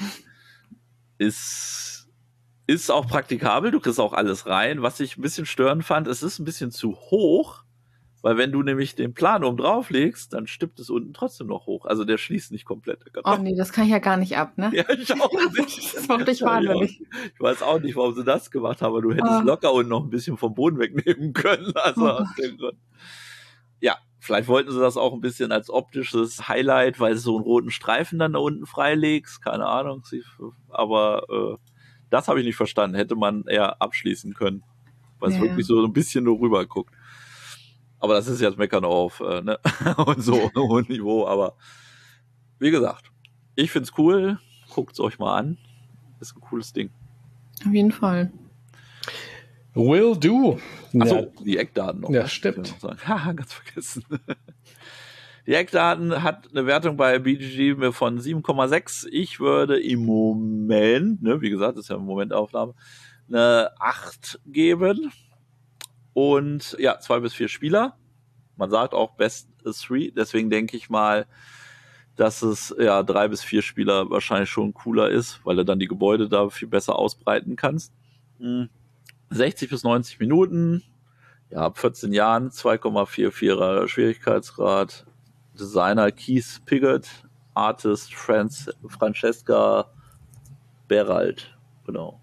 Ist auch praktikabel, du kriegst auch alles rein. Was ich ein bisschen störend fand, es ist ein bisschen zu hoch, weil wenn du nämlich den Plan oben drauf legst, dann stippt es unten trotzdem noch hoch. Also der schließt nicht komplett. Oh nee, das kann ich ja gar nicht ab, ne? Ja, ich auch nicht. Das macht dich wahnsinnig. Ich weiß auch nicht, warum sie das gemacht haben, aber du hättest locker unten noch ein bisschen vom Boden wegnehmen können. Also aus dem Grund. Ja, vielleicht wollten sie das auch ein bisschen als optisches Highlight, weil du so einen roten Streifen dann da unten freilegst. Keine Ahnung. Aber das habe ich nicht verstanden. Hätte man eher abschließen können, weil es wirklich so ein bisschen nur rüber guckt. Aber das ist jetzt Meckern auf ne? Und so hohem Niveau. Aber wie gesagt, ich finde es cool. Guckt es euch mal an. Ist ein cooles Ding. Auf jeden Fall. Will do. Achso, die Eckdaten noch. Ja, stimmt. Haha, ganz vergessen. Die Eckdaten hat eine Wertung bei BGG von 7,6. Ich würde im Moment, ne, wie gesagt, das ist ja eine Momentaufnahme, eine 8 geben. Und ja, 2 bis 4 Spieler. Man sagt auch Best 3, deswegen denke ich mal, dass es 3 bis 4 Spieler wahrscheinlich schon cooler ist, weil du dann die Gebäude da viel besser ausbreiten kannst. 60 bis 90 Minuten, ja, ab 14 Jahren, 2,44er Schwierigkeitsgrad, Designer Keith Piggott, Artist Francesca Berald. Genau.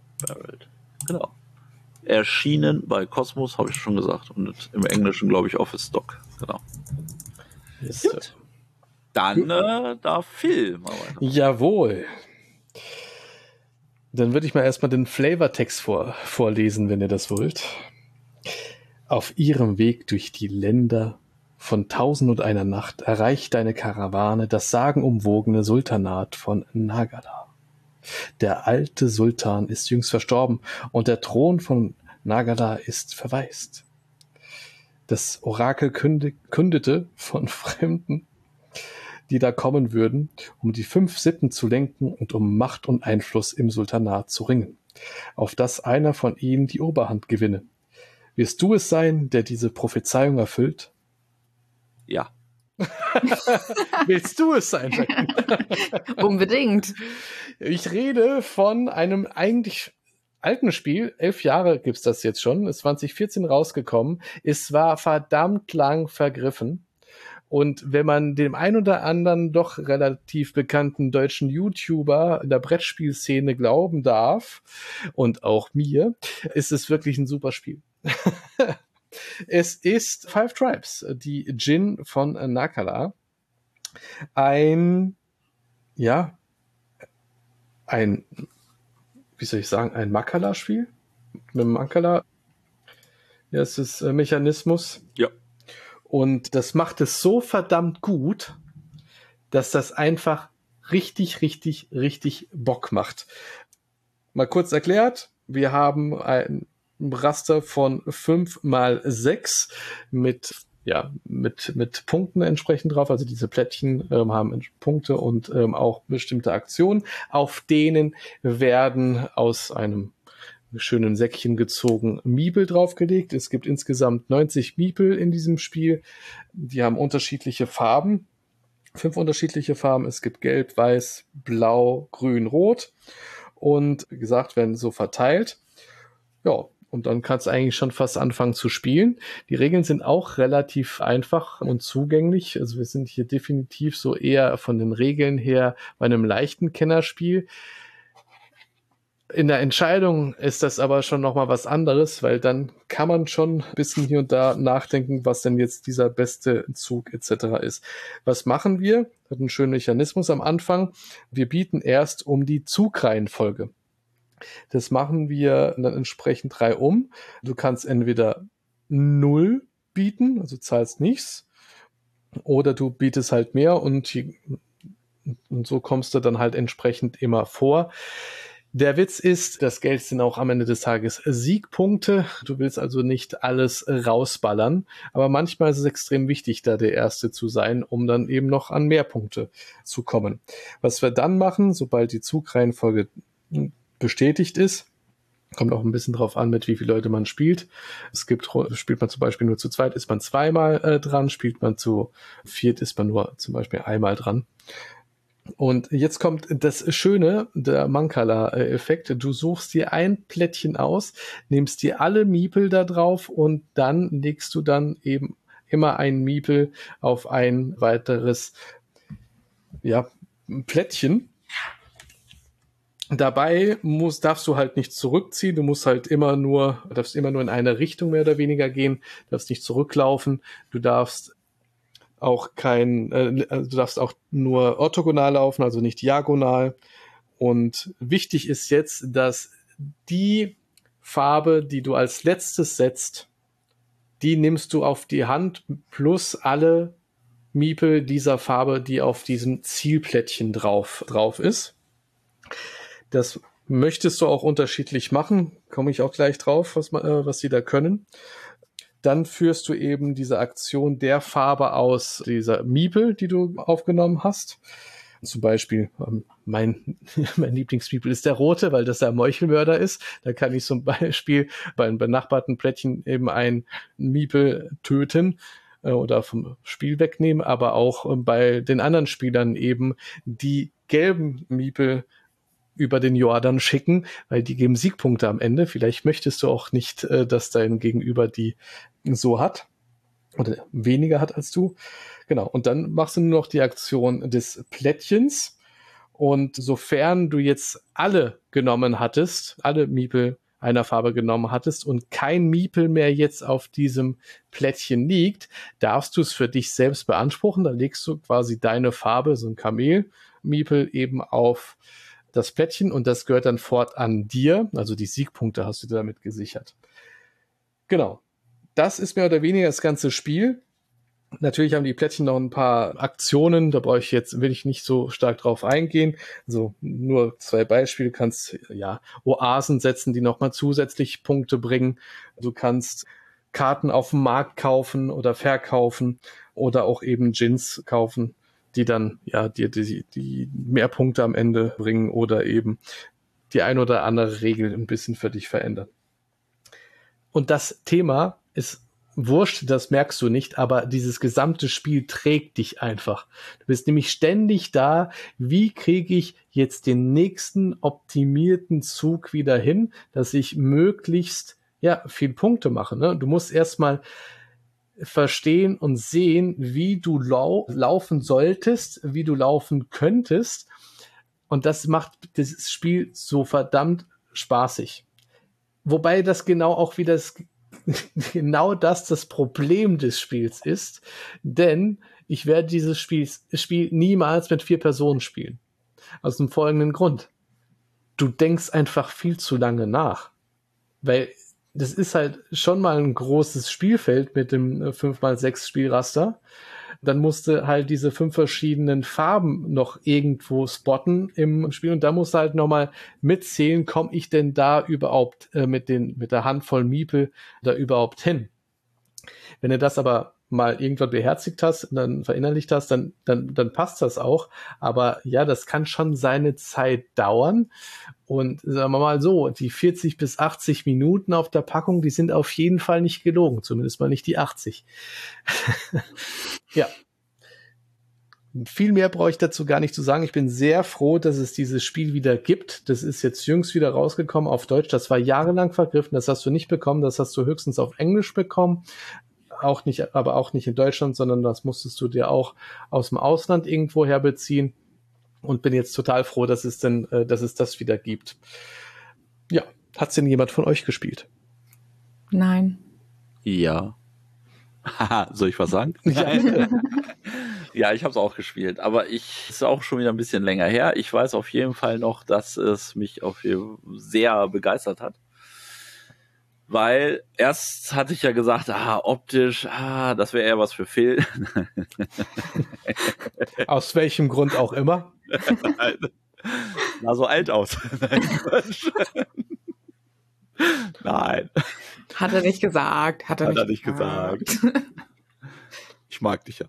Erschienen bei Cosmos, habe ich schon gesagt, und im Englischen, glaube ich, Office Stock. Genau. Yes, Gut. Dann darf Phil mal weiter. Jawohl. Dann würde ich mal erstmal den Flavortext vorlesen, wenn ihr das wollt. Auf ihrem Weg durch die Länder von 1001 Nacht erreicht deine Karawane das sagenumwogene Sultanat von Nagala. Der alte Sultan ist jüngst verstorben und der Thron von Nagala ist verwaist. Das Orakel kündete von Fremden, die da kommen würden, um die 5 Sitten zu lenken und um Macht und Einfluss im Sultanat zu ringen, auf dass einer von ihnen die Oberhand gewinne. Wirst du es sein, der diese Prophezeiung erfüllt? Ja. Willst du es sein? Unbedingt. Ich rede von einem eigentlich alten Spiel. 11 Jahre gibt's das jetzt schon. Ist 2014 rausgekommen. Es war verdammt lang vergriffen. Und wenn man dem ein oder anderen doch relativ bekannten deutschen YouTuber in der Brettspielszene glauben darf, und auch mir, ist es wirklich ein super Spiel. Es ist Five Tribes, die Djinn von Nagala. Ein, wie soll ich sagen, ein Makala-Spiel? Mit einem Makala. Ja, es ist Mechanismus. Ja. Und das macht es so verdammt gut, dass das einfach richtig, richtig, richtig Bock macht. Mal kurz erklärt, wir haben ein Raster von 5x6 mit Punkten entsprechend drauf. Also diese Plättchen haben Punkte und auch bestimmte Aktionen. Auf denen werden aus einem schönen Säckchen gezogen Miepel draufgelegt. Es gibt insgesamt 90 Miepel in diesem Spiel. Die haben unterschiedliche Farben. 5 unterschiedliche Farben. Es gibt Gelb, Weiß, Blau, Grün, Rot. Und wie gesagt, werden so verteilt. Ja, und dann kannst du eigentlich schon fast anfangen zu spielen. Die Regeln sind auch relativ einfach und zugänglich. Also wir sind hier definitiv so eher von den Regeln her bei einem leichten Kennerspiel. In der Entscheidung ist das aber schon nochmal was anderes, weil dann kann man schon ein bisschen hier und da nachdenken, was denn jetzt dieser beste Zug etc. ist. Was machen wir? Das hat einen schönen Mechanismus am Anfang. Wir bieten erst um die Zugreihenfolge. Das machen wir dann entsprechend 3 um. Du kannst entweder 0 bieten, also zahlst nichts, oder du bietest halt mehr und so kommst du dann halt entsprechend immer vor. Der Witz ist, das Geld sind auch am Ende des Tages Siegpunkte. Du willst also nicht alles rausballern, aber manchmal ist es extrem wichtig, da der Erste zu sein, um dann eben noch an mehr Punkte zu kommen. Was wir dann machen, sobald die Zugreihenfolge bestätigt ist, kommt auch ein bisschen drauf an, mit wie viele Leute man spielt. Spielt man zum Beispiel nur zu zweit, ist man zweimal dran, spielt man zu viert, ist man nur zum Beispiel einmal dran. Und jetzt kommt das Schöne, der Mancala-Effekt. Du suchst dir ein Plättchen aus, nimmst dir alle Miepel da drauf und dann legst du dann eben immer einen Miepel auf ein weiteres Plättchen. Dabei darfst du halt nicht zurückziehen, du musst halt darfst immer nur in eine Richtung mehr oder weniger gehen, darfst nicht zurücklaufen, du darfst auch du darfst auch nur orthogonal laufen, also nicht diagonal. Und wichtig ist jetzt, dass die Farbe, die du als letztes setzt, die nimmst du auf die Hand plus alle Miepel dieser Farbe, die auf diesem Zielplättchen drauf ist. Das möchtest du auch unterschiedlich machen, komme ich auch gleich drauf, was die da können. Dann führst du eben diese Aktion der Farbe aus, dieser Miepel, die du aufgenommen hast. Zum Beispiel mein Lieblingsmiepel ist der rote, weil das der Meuchelmörder ist. Da kann ich zum Beispiel bei einem benachbarten Plättchen eben ein Miepel töten oder vom Spiel wegnehmen, aber auch bei den anderen Spielern eben die gelben Miepel über den Jordan schicken, weil die geben Siegpunkte am Ende. Vielleicht möchtest du auch nicht, dass dein Gegenüber die so hat oder weniger hat als du. Genau, und dann machst du nur noch die Aktion des Plättchens und sofern du jetzt alle genommen hattest, alle Miepel einer Farbe genommen hattest und kein Miepel mehr jetzt auf diesem Plättchen liegt, darfst du es für dich selbst beanspruchen. Dann legst du quasi deine Farbe, so ein Kamel-Miepel, eben auf das Plättchen und das gehört dann fortan dir. Also die Siegpunkte hast du damit gesichert. Genau. Das ist mehr oder weniger das ganze Spiel. Natürlich haben die Plättchen noch ein paar Aktionen, da will ich nicht so stark drauf eingehen. Also nur 2 Beispiele, du kannst Oasen setzen, die nochmal zusätzlich Punkte bringen. Du kannst Karten auf dem Markt kaufen oder verkaufen oder auch eben Djinns kaufen, die dann dir die mehr Punkte am Ende bringen oder eben die ein oder andere Regel ein bisschen für dich verändern. Und das Thema ist wurscht, das merkst du nicht, aber dieses gesamte Spiel trägt dich einfach. Du bist nämlich ständig da, wie kriege ich jetzt den nächsten optimierten Zug wieder hin, dass ich möglichst viel Punkte mache. Ne? Du musst erstmal verstehen und sehen, wie du laufen solltest, wie du laufen könntest. Und das macht das Spiel so verdammt spaßig. Wobei das genau auch wieder das Problem des Spiels ist, denn ich werde dieses Spiel niemals mit 4 Personen spielen. Aus dem folgenden Grund. Du denkst einfach viel zu lange nach. Weil das ist halt schon mal ein großes Spielfeld mit dem 5x6 Spielraster. Dann musst du halt diese 5 verschiedenen Farben noch irgendwo spotten im Spiel und da musst du halt nochmal mitzählen, komme ich denn da überhaupt mit der Handvoll Miepel da überhaupt hin? Wenn du das aber mal irgendwann beherzigt hast und dann verinnerlicht hast, dann passt das auch. Aber ja, das kann schon seine Zeit dauern. Und sagen wir mal so, die 40 bis 80 Minuten auf der Packung, die sind auf jeden Fall nicht gelogen. Zumindest mal nicht die 80. Ja. Viel mehr brauche ich dazu gar nicht zu sagen. Ich bin sehr froh, dass es dieses Spiel wieder gibt. Das ist jetzt jüngst wieder rausgekommen auf Deutsch. Das war jahrelang vergriffen. Das hast du nicht bekommen. Das hast du höchstens auf Englisch bekommen. Aber auch nicht in Deutschland, sondern das musstest du dir auch aus dem Ausland irgendwo herbeziehen. Und bin jetzt total froh, dass es das wieder gibt. Ja, hat's denn jemand von euch gespielt? Nein. Ja. Soll ich was sagen? Ja, ich habe es auch gespielt, aber ist auch schon wieder ein bisschen länger her. Ich weiß auf jeden Fall noch, dass es mich sehr begeistert hat. Weil erst hatte ich ja gesagt, optisch, das wäre eher was für Phil. Aus welchem Grund auch immer. Sah so alt aus. Nein. Hat er nicht gesagt. Hat er nicht gesagt. Ich mag dich ja.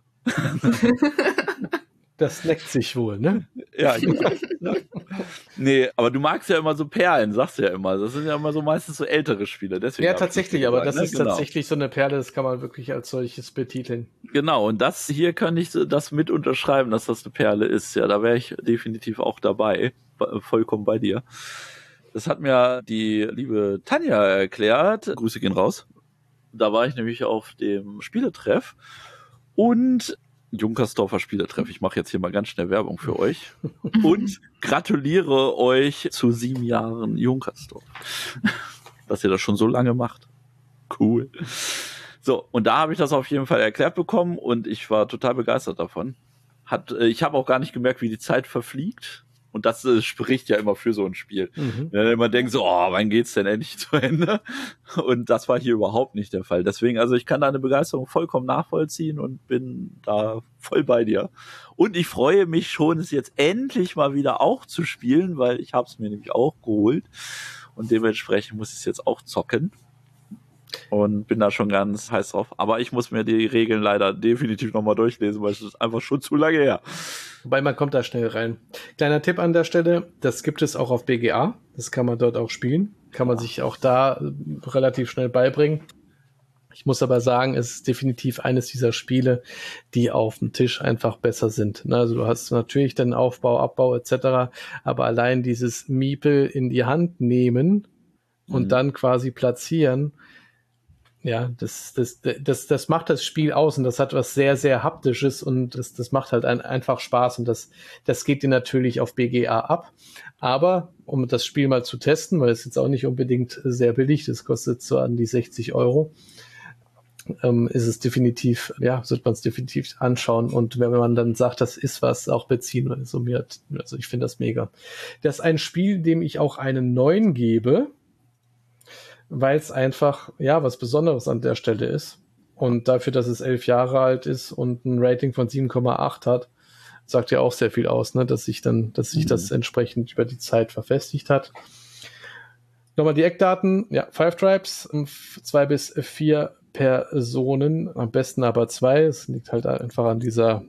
Das neckt sich wohl, ne? Ja, genau. Nee, aber du magst ja immer so Perlen, sagst du ja immer. Das sind ja immer so meistens so ältere Spiele. Deswegen ja, tatsächlich, aber das ist tatsächlich so eine Perle, das kann man wirklich als solches betiteln. Genau, und das hier kann ich das mit unterschreiben, dass das eine Perle ist. Ja, da wäre ich definitiv auch dabei. Vollkommen bei dir. Das hat mir die liebe Tanja erklärt. Grüße gehen raus. Da war ich nämlich auf dem Spieletreff und Junkersdorfer Spieletreff. Ich mache jetzt hier mal ganz schnell Werbung für euch und gratuliere euch zu 7 Jahren Junkersdorf, dass ihr das schon so lange macht. Cool. So, und da habe ich das auf jeden Fall erklärt bekommen und ich war total begeistert davon. Ich habe auch gar nicht gemerkt, wie die Zeit verfliegt. Und das spricht ja immer für so ein Spiel. Wenn man immer denkt so, wann geht's denn endlich zu Ende? Und das war hier überhaupt nicht der Fall. Deswegen, also ich kann deine Begeisterung vollkommen nachvollziehen und bin da voll bei dir. Und ich freue mich schon, es jetzt endlich mal wieder auch zu spielen, weil ich habe es mir nämlich auch geholt. Und dementsprechend muss ich es jetzt auch zocken. und bin da schon ganz heiß drauf. Aber ich muss mir die Regeln leider definitiv nochmal durchlesen, weil es ist einfach schon zu lange her. Wobei man kommt da schnell rein. Kleiner Tipp an der Stelle, das gibt es auch auf BGA. Das kann man dort auch spielen. Kann man sich auch da relativ schnell beibringen. Ich muss aber sagen, es ist definitiv eines dieser Spiele, die auf dem Tisch einfach besser sind. Also du hast natürlich den Aufbau, Abbau etc., aber allein dieses Miepel in die Hand nehmen und dann quasi platzieren, ja, das macht das Spiel aus und das hat was sehr, sehr Haptisches und das macht halt einfach Spaß und das geht dir natürlich auf BGA ab. Aber um das Spiel mal zu testen, weil es jetzt auch nicht unbedingt sehr billig, das kostet so an die 60 Euro, ist es definitiv, ja, sollte man es definitiv anschauen und wenn man dann sagt, das ist was, auch beziehen. Also ich finde das mega. Das ist ein Spiel, dem ich auch einen 9 gebe, weil es einfach, ja, was Besonderes an der Stelle ist. Und dafür, dass es 11 Jahre alt ist und ein Rating von 7,8 hat, sagt ja auch sehr viel aus, ne, dass sich das entsprechend über die Zeit verfestigt hat. Nochmal die Eckdaten, ja, 5 Tribes, 2 bis 4 Personen, am besten aber 2. Es liegt halt einfach an dieser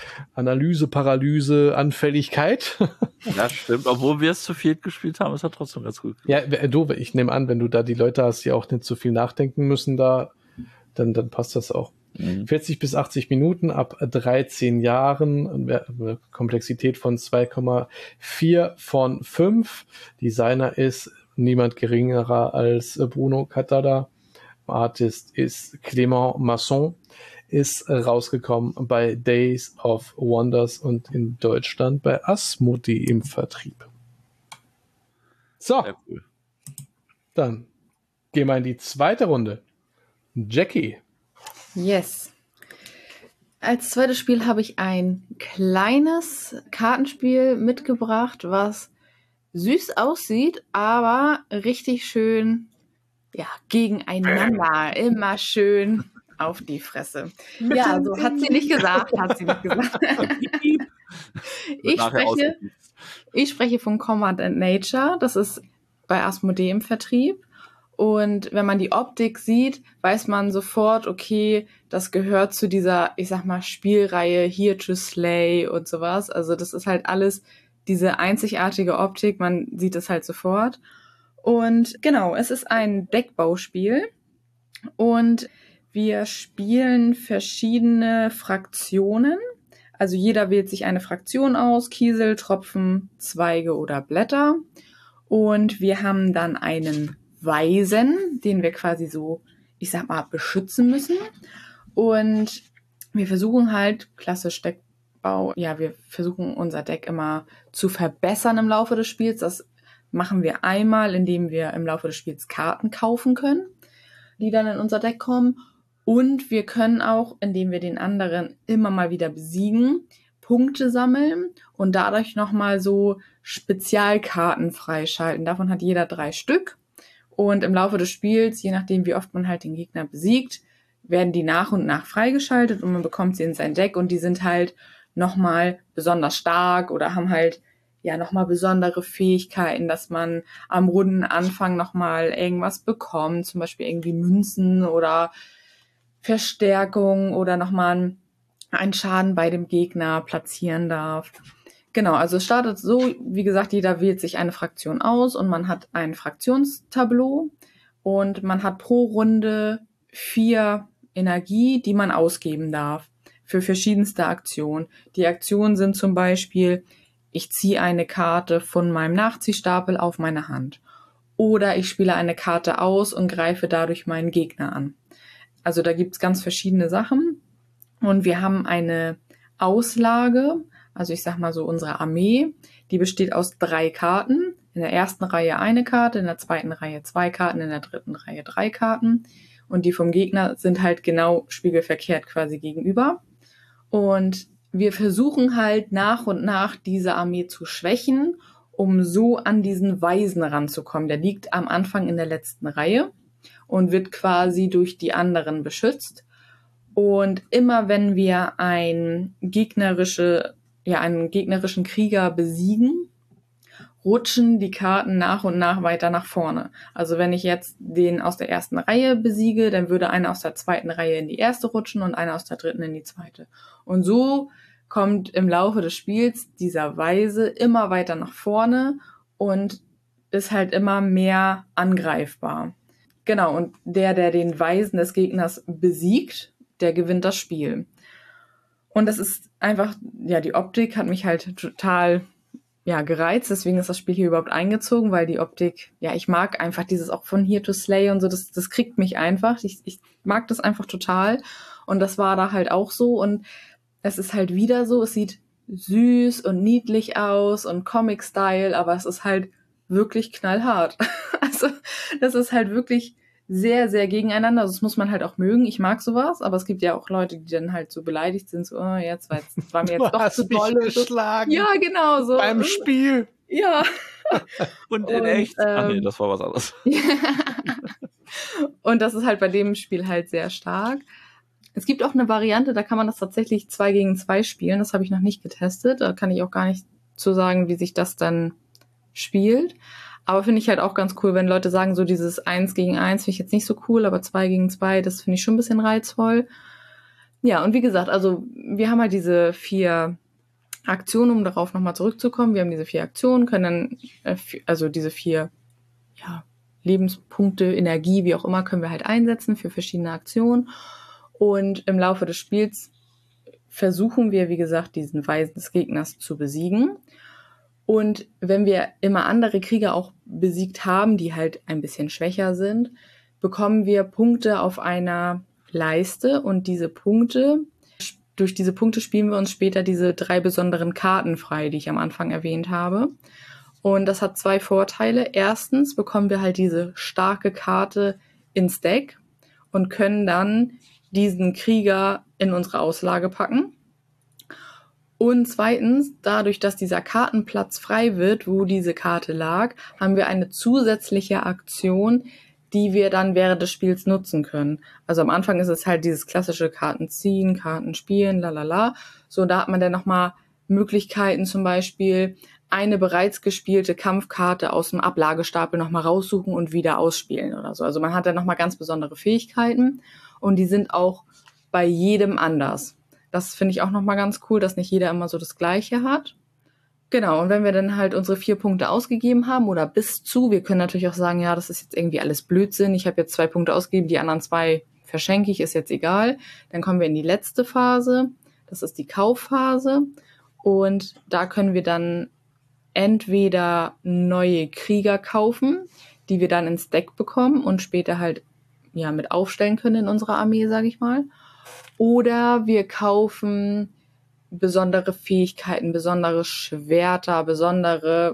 Analyse-Paralyse-Anfälligkeit. Ja, stimmt. Obwohl wir es zu viel gespielt haben, ist er trotzdem ganz gut. Ja, ich nehme an, wenn du da die Leute hast, die auch nicht so viel nachdenken müssen, dann passt das auch. 40 bis 80 Minuten ab 13 Jahren, Komplexität von 2,4 von 5. Designer ist niemand geringerer als Bruno Catala. Artist ist Clément Masson, ist rausgekommen bei Days of Wonders und in Deutschland bei Asmodee im Vertrieb. So, cool. Dann gehen wir in die zweite Runde. Jackie. Yes. Als zweites Spiel habe ich ein kleines Kartenspiel mitgebracht, was süß aussieht, aber richtig schön, ja, gegeneinander, immer schön auf die Fresse. Ja, so hat sie nicht gesagt, Ich spreche von Command & Nature, das ist bei Asmodee im Vertrieb. Und wenn man die Optik sieht, weiß man sofort, okay, das gehört zu dieser, ich sag mal, Spielreihe Here to Slay und sowas. Also das ist halt alles diese einzigartige Optik, man sieht es halt sofort. Und genau, es ist ein Deckbauspiel und wir spielen verschiedene Fraktionen. Also jeder wählt sich eine Fraktion aus, Kiesel, Tropfen, Zweige oder Blätter. Und wir haben dann einen Weisen, den wir quasi so, ich sag mal, beschützen müssen. Und wir versuchen halt, klassisch Deckbau, ja, wir versuchen unser Deck immer zu verbessern im Laufe des Spiels. Das machen wir einmal, indem wir im Laufe des Spiels Karten kaufen können, die dann in unser Deck kommen. Und wir können auch, indem wir den anderen immer mal wieder besiegen, Punkte sammeln und dadurch nochmal so Spezialkarten freischalten. Davon hat jeder 3 Stück. Und im Laufe des Spiels, je nachdem wie oft man halt den Gegner besiegt, werden die nach und nach freigeschaltet und man bekommt sie in sein Deck und die sind halt nochmal besonders stark oder haben halt ja nochmal besondere Fähigkeiten, dass man am Rundenanfang nochmal irgendwas bekommt, zum Beispiel irgendwie Münzen oder Verstärkung oder nochmal einen Schaden bei dem Gegner platzieren darf. Genau, also es startet so, wie gesagt, jeder wählt sich eine Fraktion aus und man hat ein Fraktionstableau und man hat pro Runde 4 Energie, die man ausgeben darf für verschiedenste Aktionen. Die Aktionen sind zum Beispiel, ich ziehe eine Karte von meinem Nachziehstapel auf meine Hand oder ich spiele eine Karte aus und greife dadurch meinen Gegner an. Also da gibt's ganz verschiedene Sachen und wir haben eine Auslage, also ich sag mal so unsere Armee, die besteht aus 3 Karten. In der ersten Reihe eine Karte, in der zweiten Reihe 2 Karten, in der dritten Reihe 3 Karten. Und die vom Gegner sind halt genau spiegelverkehrt quasi gegenüber. Und wir versuchen halt nach und nach diese Armee zu schwächen, um so an diesen Weisen ranzukommen. Der liegt am Anfang in der letzten Reihe und wird quasi durch die anderen beschützt. Und immer wenn wir einen gegnerischen Krieger besiegen rutschen die Karten nach und nach weiter nach vorne. Also wenn ich jetzt den aus der ersten Reihe besiege, dann würde einer aus der zweiten Reihe in die erste rutschen und einer aus der dritten in die zweite. Und so kommt im Laufe des Spiels dieser Weise immer weiter nach vorne und ist halt immer mehr angreifbar. Genau, und der den Weisen des Gegners besiegt, der gewinnt das Spiel. Und das ist einfach, ja, die Optik hat mich halt total, ja, gereizt. Deswegen ist das Spiel hier überhaupt eingezogen, weil die Optik, ja, ich mag einfach dieses auch von Here to Slay und so, das kriegt mich einfach. Ich mag das einfach total. Und das war da halt auch so. Und es ist halt wieder so, es sieht süß und niedlich aus und Comic-Style, aber es ist halt wirklich knallhart. Also das ist halt wirklich sehr, sehr gegeneinander. Also das muss man halt auch mögen. Ich mag sowas, aber es gibt ja auch Leute, die dann halt so beleidigt sind, so, oh, jetzt war mir jetzt doch zu doll. Geschlagen. Ja, genau, so. Beim Spiel. Ja. Und in echt. Ach nee, das war was anderes. Und das ist halt bei dem Spiel halt sehr stark. Es gibt auch eine Variante, da kann man das tatsächlich 2 gegen 2 spielen. Das habe ich noch nicht getestet. Da kann ich auch gar nicht zu sagen, wie sich das dann spielt. Aber finde ich halt auch ganz cool, wenn Leute sagen, so dieses 1 gegen 1 finde ich jetzt nicht so cool, aber 2 gegen 2, das finde ich schon ein bisschen reizvoll. Ja, und wie gesagt, also wir haben halt diese 4 Aktionen, um darauf nochmal zurückzukommen. Wir haben diese 4 Aktionen, können dann, also diese 4, ja, Lebenspunkte, Energie, wie auch immer, können wir halt einsetzen für verschiedene Aktionen. Und im Laufe des Spiels versuchen wir, wie gesagt, diesen Weisen des Gegners zu besiegen. Und wenn wir immer andere Krieger auch besiegt haben, die halt ein bisschen schwächer sind, bekommen wir Punkte auf einer Leiste. Und durch diese Punkte spielen wir uns später diese 3 besonderen Karten frei, die ich am Anfang erwähnt habe. Und das hat 2 Vorteile. Erstens bekommen wir halt diese starke Karte ins Deck und können dann diesen Krieger in unsere Auslage packen. Und zweitens, dadurch, dass dieser Kartenplatz frei wird, wo diese Karte lag, haben wir eine zusätzliche Aktion, die wir dann während des Spiels nutzen können. Also am Anfang ist es halt dieses klassische Karten ziehen, Karten spielen, lalala. So, da hat man dann nochmal Möglichkeiten, zum Beispiel eine bereits gespielte Kampfkarte aus dem Ablagestapel nochmal raussuchen und wieder ausspielen oder so. Also man hat dann nochmal ganz besondere Fähigkeiten und die sind auch bei jedem anders. Das finde ich auch nochmal ganz cool, dass nicht jeder immer so das Gleiche hat. Genau, und wenn wir dann halt unsere 4 Punkte ausgegeben haben oder bis zu, wir können natürlich auch sagen, ja, das ist jetzt irgendwie alles Blödsinn, ich habe jetzt 2 Punkte ausgegeben, die anderen 2 verschenke ich, ist jetzt egal. Dann kommen wir in die letzte Phase, das ist die Kaufphase. Und da können wir dann entweder neue Krieger kaufen, die wir dann ins Deck bekommen und später halt ja mit aufstellen können in unserer Armee, sage ich mal. Oder wir kaufen besondere Fähigkeiten, besondere Schwerter, besondere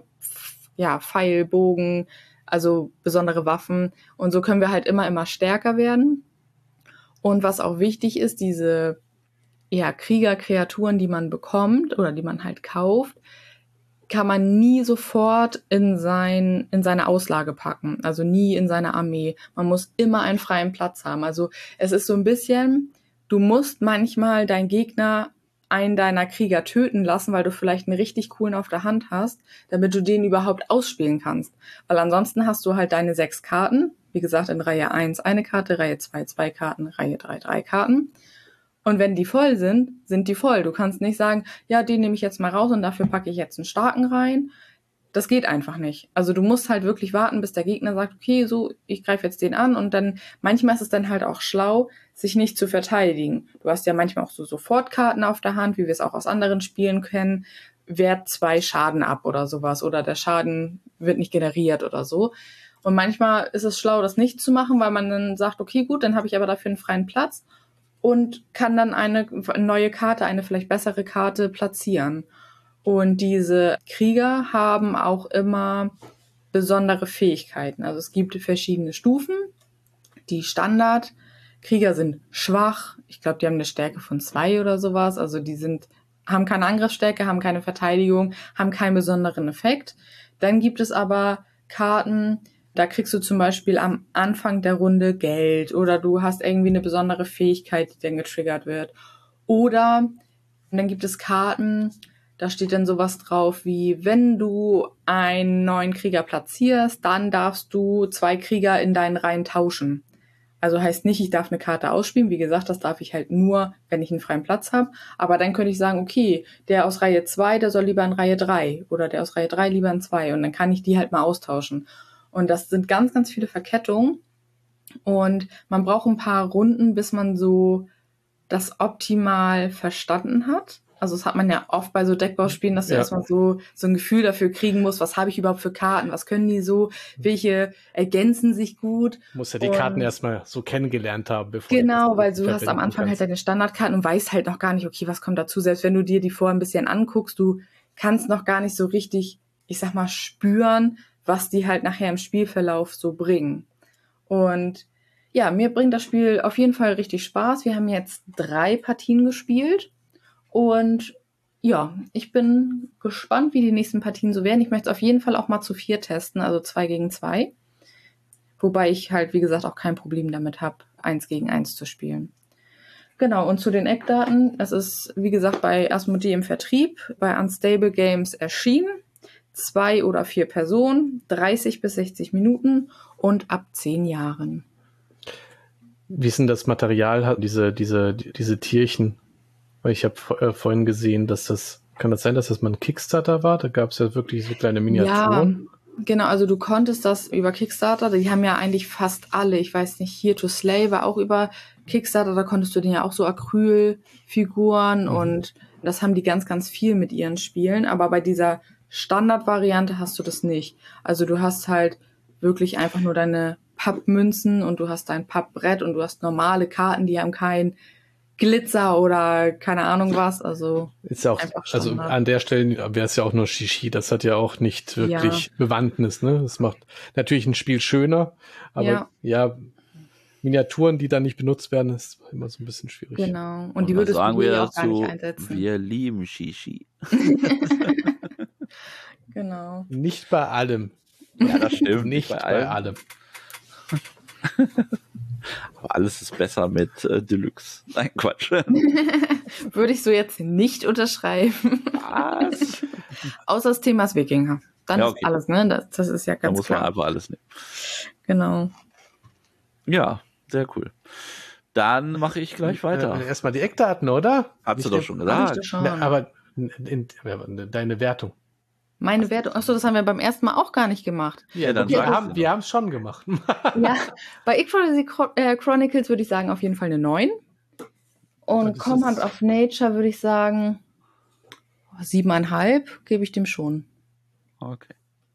Pfeilbogen, also besondere Waffen. Und so können wir halt immer stärker werden. Und was auch wichtig ist, diese Kriegerkreaturen, die man bekommt oder die man halt kauft, kann man nie sofort in seine Auslage packen, also nie in seine Armee. Man muss immer einen freien Platz haben. Also es ist so ein bisschen, du musst manchmal deinen Gegner einen deiner Krieger töten lassen, weil du vielleicht einen richtig coolen auf der Hand hast, damit du den überhaupt ausspielen kannst. Weil ansonsten hast du halt deine 6 Karten, wie gesagt in Reihe 1 eine Karte, Reihe 2 2 Karten, Reihe 3 3 Karten. Und wenn die voll sind, sind die voll. Du kannst nicht sagen, ja, den nehme ich jetzt mal raus und dafür packe ich jetzt einen starken rein. Das geht einfach nicht. Also du musst halt wirklich warten, bis der Gegner sagt, okay, so, ich greife jetzt den an. Und dann, manchmal ist es dann halt auch schlau, sich nicht zu verteidigen. Du hast ja manchmal auch so Sofortkarten auf der Hand, wie wir es auch aus anderen Spielen kennen. Wehrt 2 Schaden ab oder sowas. Oder der Schaden wird nicht generiert oder so. Und manchmal ist es schlau, das nicht zu machen, weil man dann sagt, okay, gut, dann habe ich aber dafür einen freien Platz. Und kann dann eine neue Karte, eine vielleicht bessere Karte platzieren. Und diese Krieger haben auch immer besondere Fähigkeiten. Also es gibt verschiedene Stufen. Die Standardkrieger sind schwach. Ich glaube, die haben eine Stärke von 2 oder sowas. Also die haben keine Angriffsstärke, haben keine Verteidigung, haben keinen besonderen Effekt. Dann gibt es aber Karten, da kriegst du zum Beispiel am Anfang der Runde Geld oder du hast irgendwie eine besondere Fähigkeit, die dann getriggert wird. Oder dann gibt es Karten, Da steht dann sowas drauf wie, wenn du einen neuen Krieger platzierst, dann darfst du 2 Krieger in deinen Reihen tauschen. Also heißt nicht, ich darf eine Karte ausspielen. Wie gesagt, das darf ich halt nur, wenn ich einen freien Platz habe. Aber dann könnte ich sagen, okay, der aus Reihe 2, der soll lieber in Reihe 3. Oder der aus Reihe 3 lieber in 2. Und dann kann ich die halt mal austauschen. Und das sind ganz, ganz viele Verkettungen. Und man braucht ein paar Runden, bis man so das optimal verstanden hat. Also das hat man ja oft bei so Deckbauspielen, dass du erstmal so ein Gefühl dafür kriegen musst, was habe ich überhaupt für Karten, was können die so, welche ergänzen sich gut. Du musst ja die Karten erstmal so kennengelernt haben, bevor genau, weil du hast am Anfang halt deine Standardkarten und weißt halt noch gar nicht, okay, was kommt dazu. Selbst wenn du dir die vorher ein bisschen anguckst, du kannst noch gar nicht so richtig, ich sag mal, spüren, was die halt nachher im Spielverlauf so bringen. Und ja, mir bringt das Spiel auf jeden Fall richtig Spaß. Wir haben jetzt 3 Partien gespielt. Und ja, ich bin gespannt, wie die nächsten Partien so werden. Ich möchte es auf jeden Fall auch mal zu 4 testen, also 2 gegen 2. Wobei ich halt, wie gesagt, auch kein Problem damit habe, 1 gegen 1 zu spielen. Genau, und zu den Eckdaten. Es ist, wie gesagt, bei Asmodee im Vertrieb, bei Unstable Games erschienen. 2 oder 4 Personen, 30 bis 60 Minuten und ab 10 Jahren. Wie ist denn das Material, diese Tierchen? Weil ich habe vorhin gesehen, kann das sein, dass das mal ein Kickstarter war? Da gab es ja wirklich so kleine Miniaturen. Ja, genau, also du konntest das über Kickstarter, die haben ja eigentlich fast alle, ich weiß nicht, Here to Slay war auch über Kickstarter, da konntest du den ja auch so Acrylfiguren und das haben die ganz, ganz viel mit ihren Spielen, aber bei dieser Standardvariante hast du das nicht. Also du hast halt wirklich einfach nur deine Pappmünzen und du hast dein Pappbrett und du hast normale Karten, die haben kein Glitzer oder keine Ahnung was, also ist auch, also an der Stelle wäre es ja auch nur Shishi, das hat ja auch nicht wirklich Bewandtnis, ne? Das macht natürlich ein Spiel schöner, aber ja, Miniaturen, die dann nicht benutzt werden, ist immer so ein bisschen schwierig. Genau, und die würdest du auch gar nicht einsetzen. Wir lieben Shishi. Genau. Nicht bei allem. Ja, das stimmt. Nicht bei allem. Aber alles ist besser mit Deluxe. Nein, Quatsch. Würde ich so jetzt nicht unterschreiben. Was? Außer das Thema ist Wikinger. Dann ist alles, ne? Das ist ja ganz klar. Da muss man einfach alles nehmen. Genau. Ja, sehr cool. Dann mache ich gleich weiter. Erstmal die Eckdaten, oder? Hast du doch schon gesagt. Aber deine Wertung. Meine Wertung, achso, das haben wir beim ersten Mal auch gar nicht gemacht. Ja, dann wir haben es schon gemacht. Ja, bei Yggdrasil Chronicles würde ich sagen auf jeden Fall eine 9. Und Command of Nature würde ich sagen 7,5 gebe ich dem schon. Okay.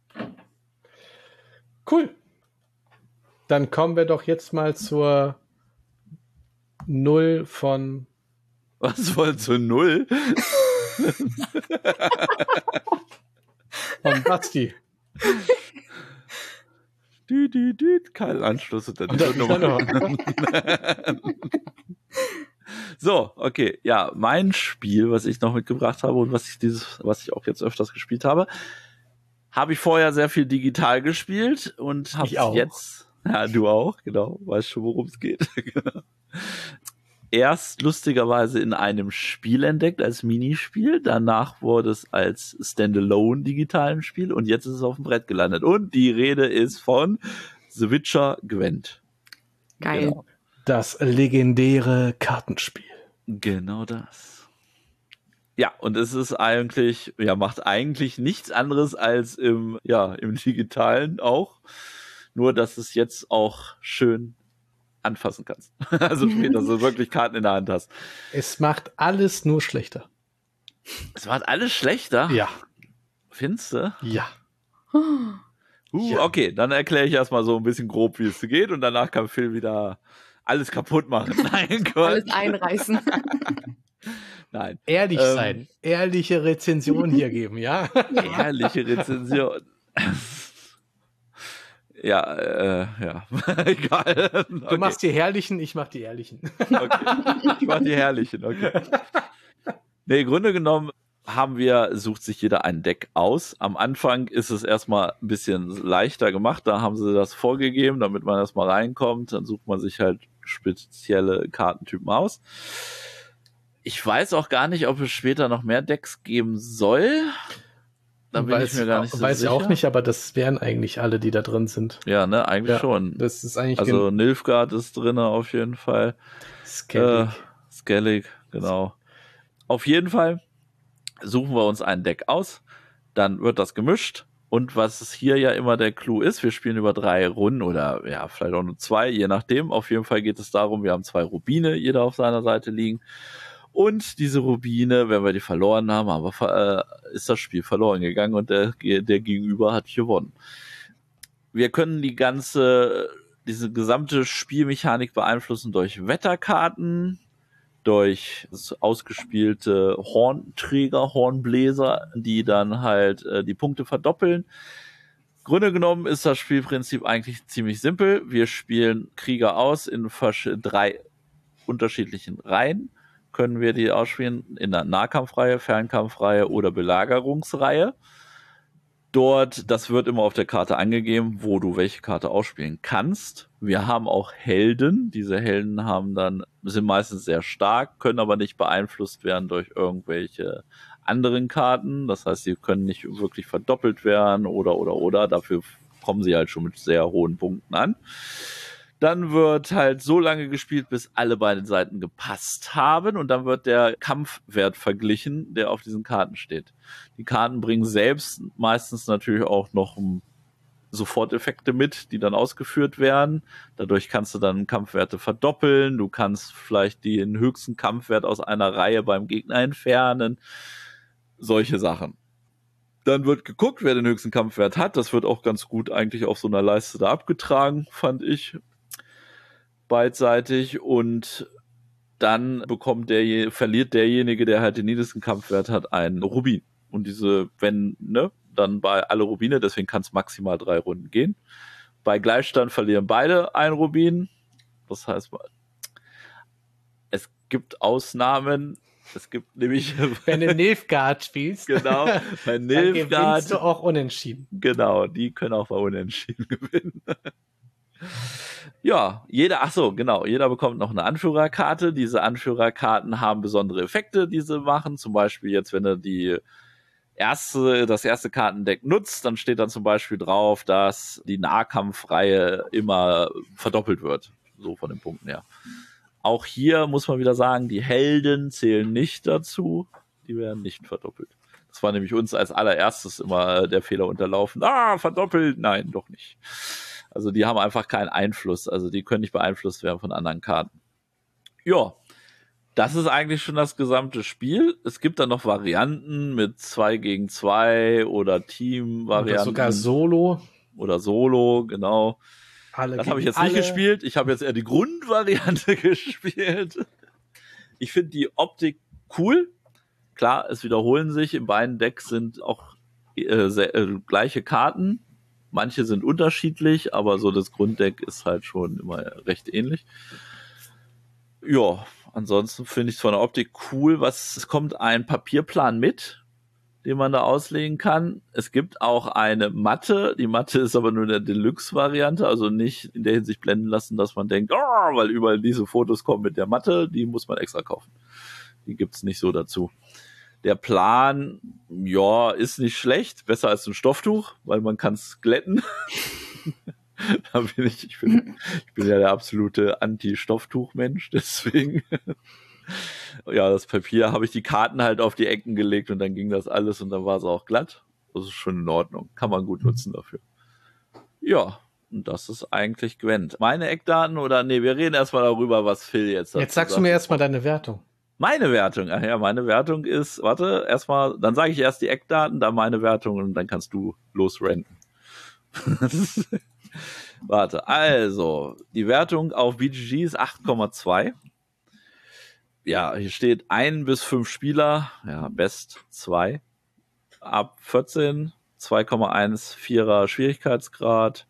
Cool. Dann kommen wir doch jetzt mal zur 0 von... Was wohl zur 0? Von Basti. Kein Anschluss und dann die Nummer. So, okay. Ja, mein Spiel, was ich noch mitgebracht habe und was ich auch jetzt öfters gespielt habe ich vorher sehr viel digital gespielt und habe jetzt, ja, du auch, genau, weißt schon, worum es geht. Erst lustigerweise in einem Spiel entdeckt, als Minispiel. Danach wurde es als Standalone digitalen Spiel und jetzt ist es auf dem Brett gelandet. Und die Rede ist von The Witcher Gwent. Geil. Genau. Das legendäre Kartenspiel. Genau das. Ja, und es ist eigentlich, macht eigentlich nichts anderes als im Digitalen auch. Nur, dass es jetzt auch schön anfassen kannst. Also später, dass du wirklich Karten in der Hand hast. Es macht alles nur schlechter. Es macht alles schlechter? Ja. Findest du? Ja. Okay, dann erkläre ich erstmal so ein bisschen grob, wie es geht und danach kann Phil wieder alles kaputt machen. Nein, Gott. Alles einreißen. Nein. Ehrlich sein. Ehrliche Rezension hier geben, ja? Ehrliche Rezension. Ja, egal. Okay. Du machst die Herrlichen, ich mach die Ehrlichen. Okay. Ich mach die Herrlichen, okay. Nee, im Grunde genommen sucht sich jeder ein Deck aus. Am Anfang ist es erstmal ein bisschen leichter gemacht, da haben sie das vorgegeben, damit man erstmal reinkommt, dann sucht man sich halt spezielle Kartentypen aus. Ich weiß auch gar nicht, ob es später noch mehr Decks geben soll. Da bin ich mir gar nicht so sicher. Weiß ich auch nicht, aber das wären eigentlich alle, die da drin sind. Ja, ne, eigentlich schon. Das ist eigentlich also Nilfgaard ist drin auf jeden Fall. Skellig, genau. Auf jeden Fall suchen wir uns ein Deck aus, dann wird das gemischt. Und was hier ja immer der Clou ist, wir spielen über 3 Runden oder ja, vielleicht auch nur 2, je nachdem. Auf jeden Fall geht es darum, wir haben 2 Rubine, jeder auf seiner Seite liegen. Und diese Rubine, wenn wir die verloren haben, ist das Spiel verloren gegangen und der Gegenüber hat gewonnen. Wir können diese gesamte Spielmechanik beeinflussen durch Wetterkarten, durch ausgespielte Hornträger, Hornbläser, die dann halt die Punkte verdoppeln. Grunde genommen ist das Spielprinzip eigentlich ziemlich simpel. Wir spielen Krieger aus in 3 unterschiedlichen Reihen. Können wir die ausspielen in der Nahkampfreihe, Fernkampfreihe oder Belagerungsreihe. Das wird immer auf der Karte angegeben, wo du welche Karte ausspielen kannst. Wir haben auch Helden. Diese Helden sind meistens sehr stark, können aber nicht beeinflusst werden durch irgendwelche anderen Karten. Das heißt, sie können nicht wirklich verdoppelt werden oder. Dafür kommen sie halt schon mit sehr hohen Punkten an. Dann wird halt so lange gespielt, bis alle beiden Seiten gepasst haben und dann wird der Kampfwert verglichen, der auf diesen Karten steht. Die Karten bringen selbst meistens natürlich auch noch Soforteffekte mit, die dann ausgeführt werden. Dadurch kannst du dann Kampfwerte verdoppeln, du kannst vielleicht den höchsten Kampfwert aus einer Reihe beim Gegner entfernen. Solche Sachen. Dann wird geguckt, wer den höchsten Kampfwert hat. Das wird auch ganz gut eigentlich auf so einer Leiste da abgetragen, fand ich. Beidseitig und dann verliert derjenige, der halt den niedrigsten Kampfwert hat, einen Rubin. Und dann bei alle Rubine, deswegen kann es maximal 3 Runden gehen. Bei Gleichstand verlieren beide einen Rubin. Das heißt, es gibt Ausnahmen. Es gibt nämlich... Wenn du Nilfgaard spielst, genau, bei Nilfgaard, dann gewinnst du auch unentschieden. Genau, die können auch bei unentschieden gewinnen. Ja, jeder bekommt noch eine Anführerkarte. Diese Anführerkarten haben besondere Effekte, die sie machen. Zum Beispiel jetzt, wenn du das erste Kartendeck nutzt, dann steht dann zum Beispiel drauf, dass die Nahkampfreihe immer verdoppelt wird. So von den Punkten her. Auch hier muss man wieder sagen, die Helden zählen nicht dazu. Die werden nicht verdoppelt. Das war nämlich uns als allererstes immer der Fehler unterlaufen. Verdoppelt! Nein, doch nicht. Also die haben einfach keinen Einfluss. Also die können nicht beeinflusst werden von anderen Karten. Ja, das ist eigentlich schon das gesamte Spiel. Es gibt dann noch Varianten mit 2 gegen 2 oder Team-Varianten. Oder sogar Solo. Oder Solo, genau. Das habe ich jetzt nicht gespielt. Ich habe jetzt eher die Grundvariante gespielt. Ich finde die Optik cool. Klar, es wiederholen sich. In beiden Decks sind auch gleiche Karten. Manche sind unterschiedlich, aber so das Grunddeck ist halt schon immer recht ähnlich. Ja, ansonsten finde ich es von der Optik cool. Es kommt ein Papierplan mit, den man da auslegen kann. Es gibt auch eine Matte. Die Matte ist aber nur eine Deluxe-Variante, also nicht in der Hinsicht blenden lassen, dass man denkt, weil überall diese Fotos kommen mit der Matte, die muss man extra kaufen. Die gibt's nicht so dazu. Der Plan, ist nicht schlecht, besser als ein Stofftuch, weil man kann es glätten. Ich bin ja der absolute Anti-Stofftuch-Mensch, deswegen. Ja, das Papier habe ich die Karten halt auf die Ecken gelegt und dann ging das alles und dann war es auch glatt. Das ist schon in Ordnung. Kann man gut nutzen dafür. Ja, und das ist eigentlich Gwent. Meine Eckdaten wir reden erstmal darüber, was Phil jetzt sagt. Jetzt sagst du mir erstmal deine Wertung. Meine Wertung, meine Wertung ist, dann sage ich erst die Eckdaten, dann meine Wertung und dann kannst du losrenten. Also, die Wertung auf BGG ist 8,2. Ja, hier steht 1 bis 5 Spieler, best 2. Ab 14, 2,1, 4er Schwierigkeitsgrad.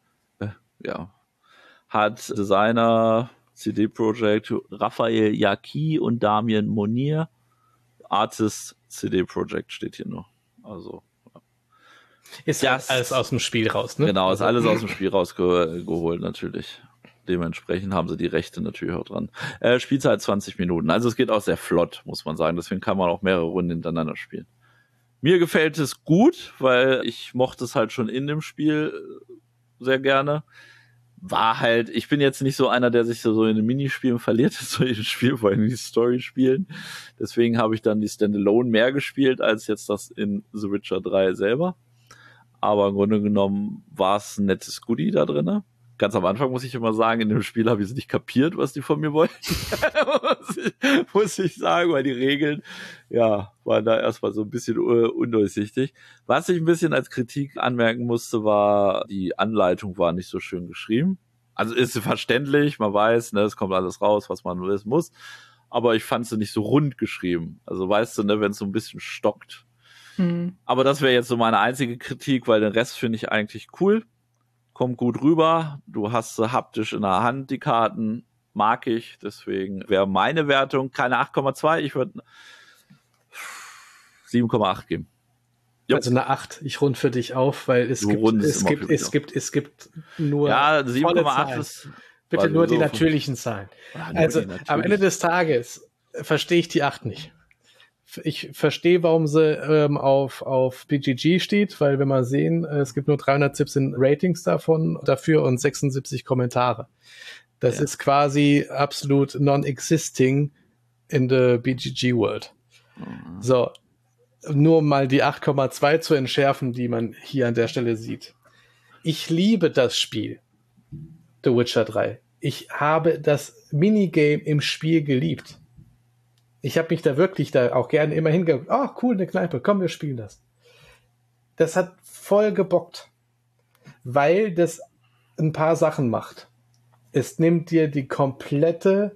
Hat Designer CD Projekt Raphael Jaki und Damien Monir. Artist CD Projekt steht hier noch. Also ist alles aus dem Spiel raus, ne? Genau, ist alles aus dem Spiel rausgeholt natürlich. Dementsprechend haben sie die Rechte natürlich auch dran. Spielzeit 20 Minuten. Also es geht auch sehr flott, muss man sagen. Deswegen kann man auch mehrere Runden hintereinander spielen. Mir gefällt es gut, weil ich mochte es halt schon in dem Spiel sehr gerne. War halt, ich bin jetzt nicht so einer, der sich so in den Minispielen verliert, so in den Spielen, vor allem die Story-Spielen. Deswegen habe ich dann die Standalone mehr gespielt, als jetzt das in The Witcher 3 selber. Aber im Grunde genommen war es ein nettes Goodie da drin. Ganz am Anfang muss ich immer sagen, in dem Spiel habe ich es nicht kapiert, was die von mir wollten. muss ich sagen, weil die Regeln, ja, waren da erstmal so ein bisschen undurchsichtig. Was ich ein bisschen als Kritik anmerken musste, war, die Anleitung war nicht so schön geschrieben. Also ist verständlich, man weiß, ne, es kommt alles raus, was man wissen muss. Aber ich fand sie nicht so rund geschrieben. Also weißt du, ne, wenn es so ein bisschen stockt. Aber das wäre jetzt so meine einzige Kritik, weil den Rest finde ich eigentlich cool. Kommt gut rüber. Du hast sie haptisch in der Hand, die Karten. Mag ich. Deswegen wäre meine Wertung keine 8,2. Ich würde 7,8 geben. Yep. Also eine 8. Ich rund für dich auf, weil es gibt nur ja, 7,8 ist bitte nur die natürlichen Zahlen. Also am Ende des Tages verstehe ich die 8 nicht. Ich verstehe, warum sie auf BGG steht, weil wenn wir sehen, es gibt nur 317 Ratings dafür und 76 Kommentare. Das ist quasi absolut non-existing in the BGG World. So, nur um mal die 8,2 zu entschärfen, die man hier an der Stelle sieht. Ich liebe das Spiel, The Witcher 3. Ich habe das Minigame im Spiel geliebt. Ich habe mich da wirklich auch gerne immer hingegangen. Oh, cool, eine Kneipe. Komm, wir spielen das. Das hat voll gebockt. Weil das ein paar Sachen macht. Es nimmt dir das komplette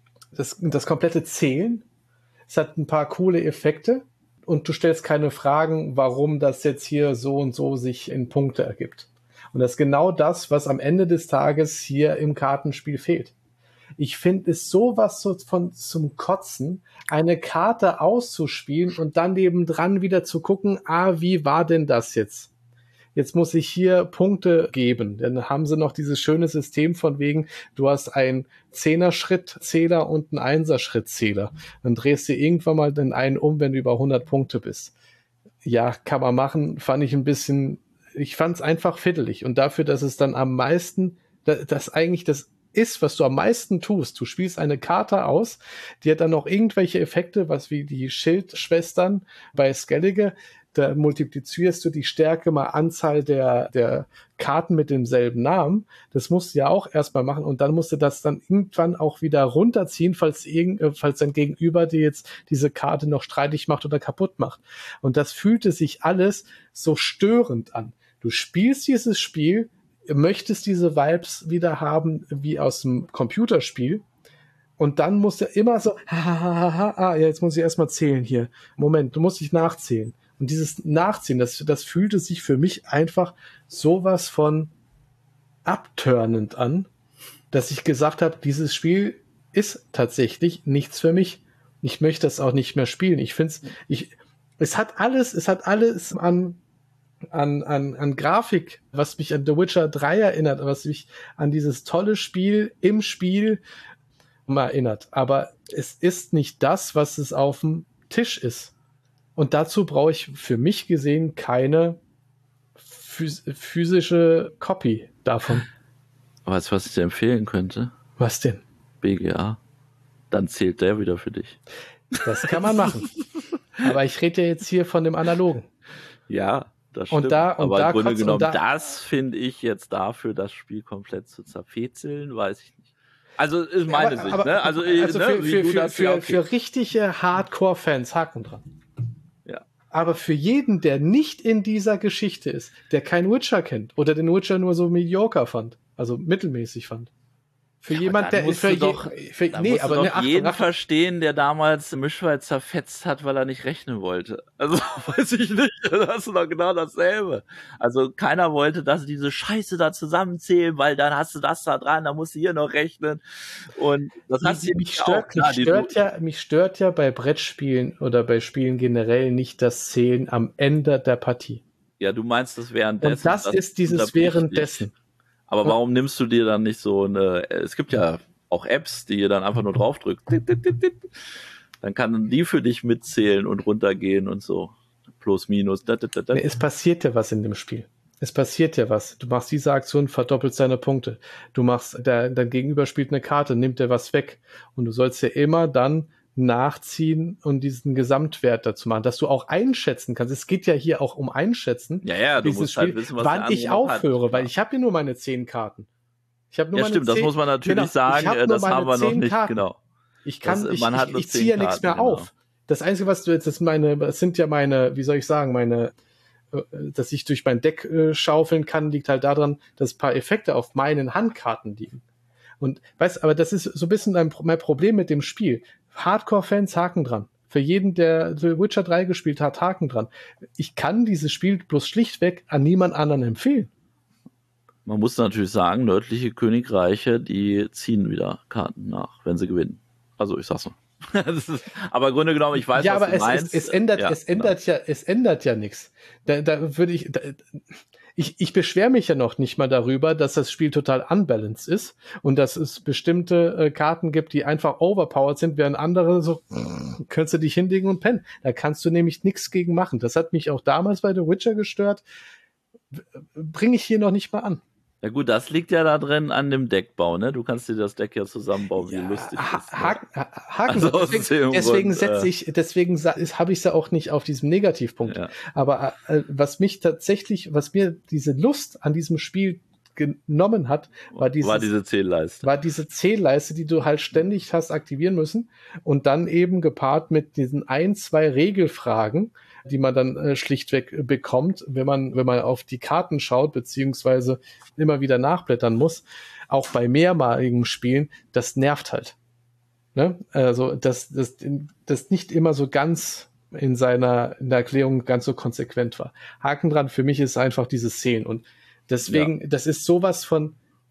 Zählen. Es hat ein paar coole Effekte. Und du stellst keine Fragen, warum das jetzt hier so und so sich in Punkte ergibt. Und das ist genau das, was am Ende des Tages hier im Kartenspiel fehlt. Ich finde es sowas zum Kotzen, eine Karte auszuspielen und dann nebendran wieder zu gucken, wie war denn das jetzt? Jetzt muss ich hier Punkte geben. Dann haben sie noch dieses schöne System von wegen, du hast einen 10er-Schrittzähler und einen 1er-Schrittzähler. Dann drehst du irgendwann mal den einen um, wenn du über 100 Punkte bist. Ja, kann man machen, ich fand es einfach fiddelig. Und dafür, dass es dann am meisten, das eigentlich das ist, was du am meisten tust. Du spielst eine Karte aus, die hat dann noch irgendwelche Effekte, was wie die Schildschwestern bei Skellige. Da multiplizierst du die Stärke mal Anzahl der Karten mit demselben Namen. Das musst du ja auch erstmal machen und dann musst du das dann irgendwann auch wieder runterziehen, falls dein Gegenüber dir jetzt diese Karte noch streitig macht oder kaputt macht. Und das fühlte sich alles so störend an. Du spielst dieses Spiel, möchtest diese Vibes wieder haben wie aus dem Computerspiel und dann musst du immer so, jetzt muss ich erstmal zählen hier. Moment, du musst dich nachzählen. Und dieses Nachziehen, das fühlte sich für mich einfach sowas von abturnend an, dass ich gesagt habe, dieses Spiel ist tatsächlich nichts für mich. Ich möchte das auch nicht mehr spielen. Ich finde es hat alles an Grafik, was mich an The Witcher 3 erinnert, was mich an dieses tolle Spiel im Spiel erinnert. Aber es ist nicht das, was es auf dem Tisch ist. Und dazu brauche ich für mich gesehen keine physische Copy davon. Weißt du, was ich dir empfehlen könnte? Was denn? BGA. Dann zählt der wieder für dich. Das kann man machen. Aber ich rede ja jetzt hier von dem Analogen. Ja, das stimmt. Aber im Grunde genommen, das finde ich jetzt dafür, das Spiel komplett zu zerfetzeln, weiß ich nicht. Also ist meine Sicht. Ne? Also für richtige Hardcore-Fans, Haken dran. Ja. Aber für jeden, der nicht in dieser Geschichte ist, der kein Witcher kennt oder den Witcher nur so mediocre fand, also mittelmäßig fand. Für jemand, der jeden verstehen, der damals Mischwald zerfetzt hat, weil er nicht rechnen wollte. Also weiß ich nicht, da hast du doch genau dasselbe. Also keiner wollte, dass diese Scheiße da zusammenzählen, weil dann hast du das da dran, da musst du hier noch rechnen. Und das mich stört ja bei Brettspielen oder bei Spielen generell nicht das Zählen am Ende der Partie. Ja, du meinst das währenddessen. Und das ist dieses währenddessen. Aber warum nimmst du dir dann nicht so es gibt ja auch Apps, die ihr dann einfach nur draufdrückt. Dann kann die für dich mitzählen und runtergehen und so. Plus, minus. Nee, es passiert ja was in dem Spiel. Es passiert ja was. Du machst diese Aktion, verdoppelst deine Punkte. Du machst, dein Gegenüber spielt eine Karte, nimmt dir was weg. Und du sollst ja immer dann nachziehen und diesen Gesamtwert dazu machen, dass du auch einschätzen kannst. Es geht ja hier auch um Einschätzen. Ja, du musst halt wissen, was wann der ich andere aufhöre, hat. weil ich habe hier nur meine 10 Karten. Ich habe nur Ja, stimmt, das muss man natürlich sagen. Das haben wir noch nicht, genau. Ich ziehe ja nichts mehr auf. Das Einzige, was du jetzt, das sind ja meine, wie soll ich sagen, dass ich durch mein Deck schaufeln kann, liegt halt daran, dass ein paar Effekte auf meinen Handkarten liegen. Und weißt, aber das ist so ein bisschen mein Problem mit dem Spiel. Hardcore-Fans, Haken dran. Für jeden, der The Witcher 3 gespielt hat, Haken dran. Ich kann dieses Spiel bloß schlichtweg an niemand anderen empfehlen. Man muss natürlich sagen, nördliche Königreiche, die ziehen wieder Karten nach, wenn sie gewinnen. Also ich sag's so. Aber im Grunde genommen, ich weiß, ja, was du aber meinst. Es ändert ja nichts. Da würde ich beschwere mich ja noch nicht mal darüber, dass das Spiel total unbalanced ist und dass es bestimmte Karten gibt, die einfach overpowered sind, während andere so, könntest du dich hinlegen und pennen. Da kannst du nämlich nichts gegen machen. Das hat mich auch damals bei The Witcher gestört. Bringe ich hier noch nicht mal an. Ja gut, das liegt ja da drin an dem Deckbau, ne? Du kannst dir das Deck ja zusammenbauen, wie lustig ist. Haken. Deswegen habe ich es ja auch nicht auf diesem Negativpunkt. Ja. Aber was mir diese Lust an diesem Spiel genommen hat, war diese Zählleiste. War diese Zählleiste, die du halt ständig hast aktivieren müssen und dann eben gepaart mit diesen 2 Regelfragen, die man dann schlichtweg bekommt, wenn man auf die Karten schaut, beziehungsweise immer wieder nachblättern muss, auch bei mehrmaligen Spielen, das nervt halt. Ne? Also, das nicht immer so ganz in der Erklärung ganz so konsequent war. Haken dran, für mich ist einfach dieses Zählen und deswegen, das ist sowas von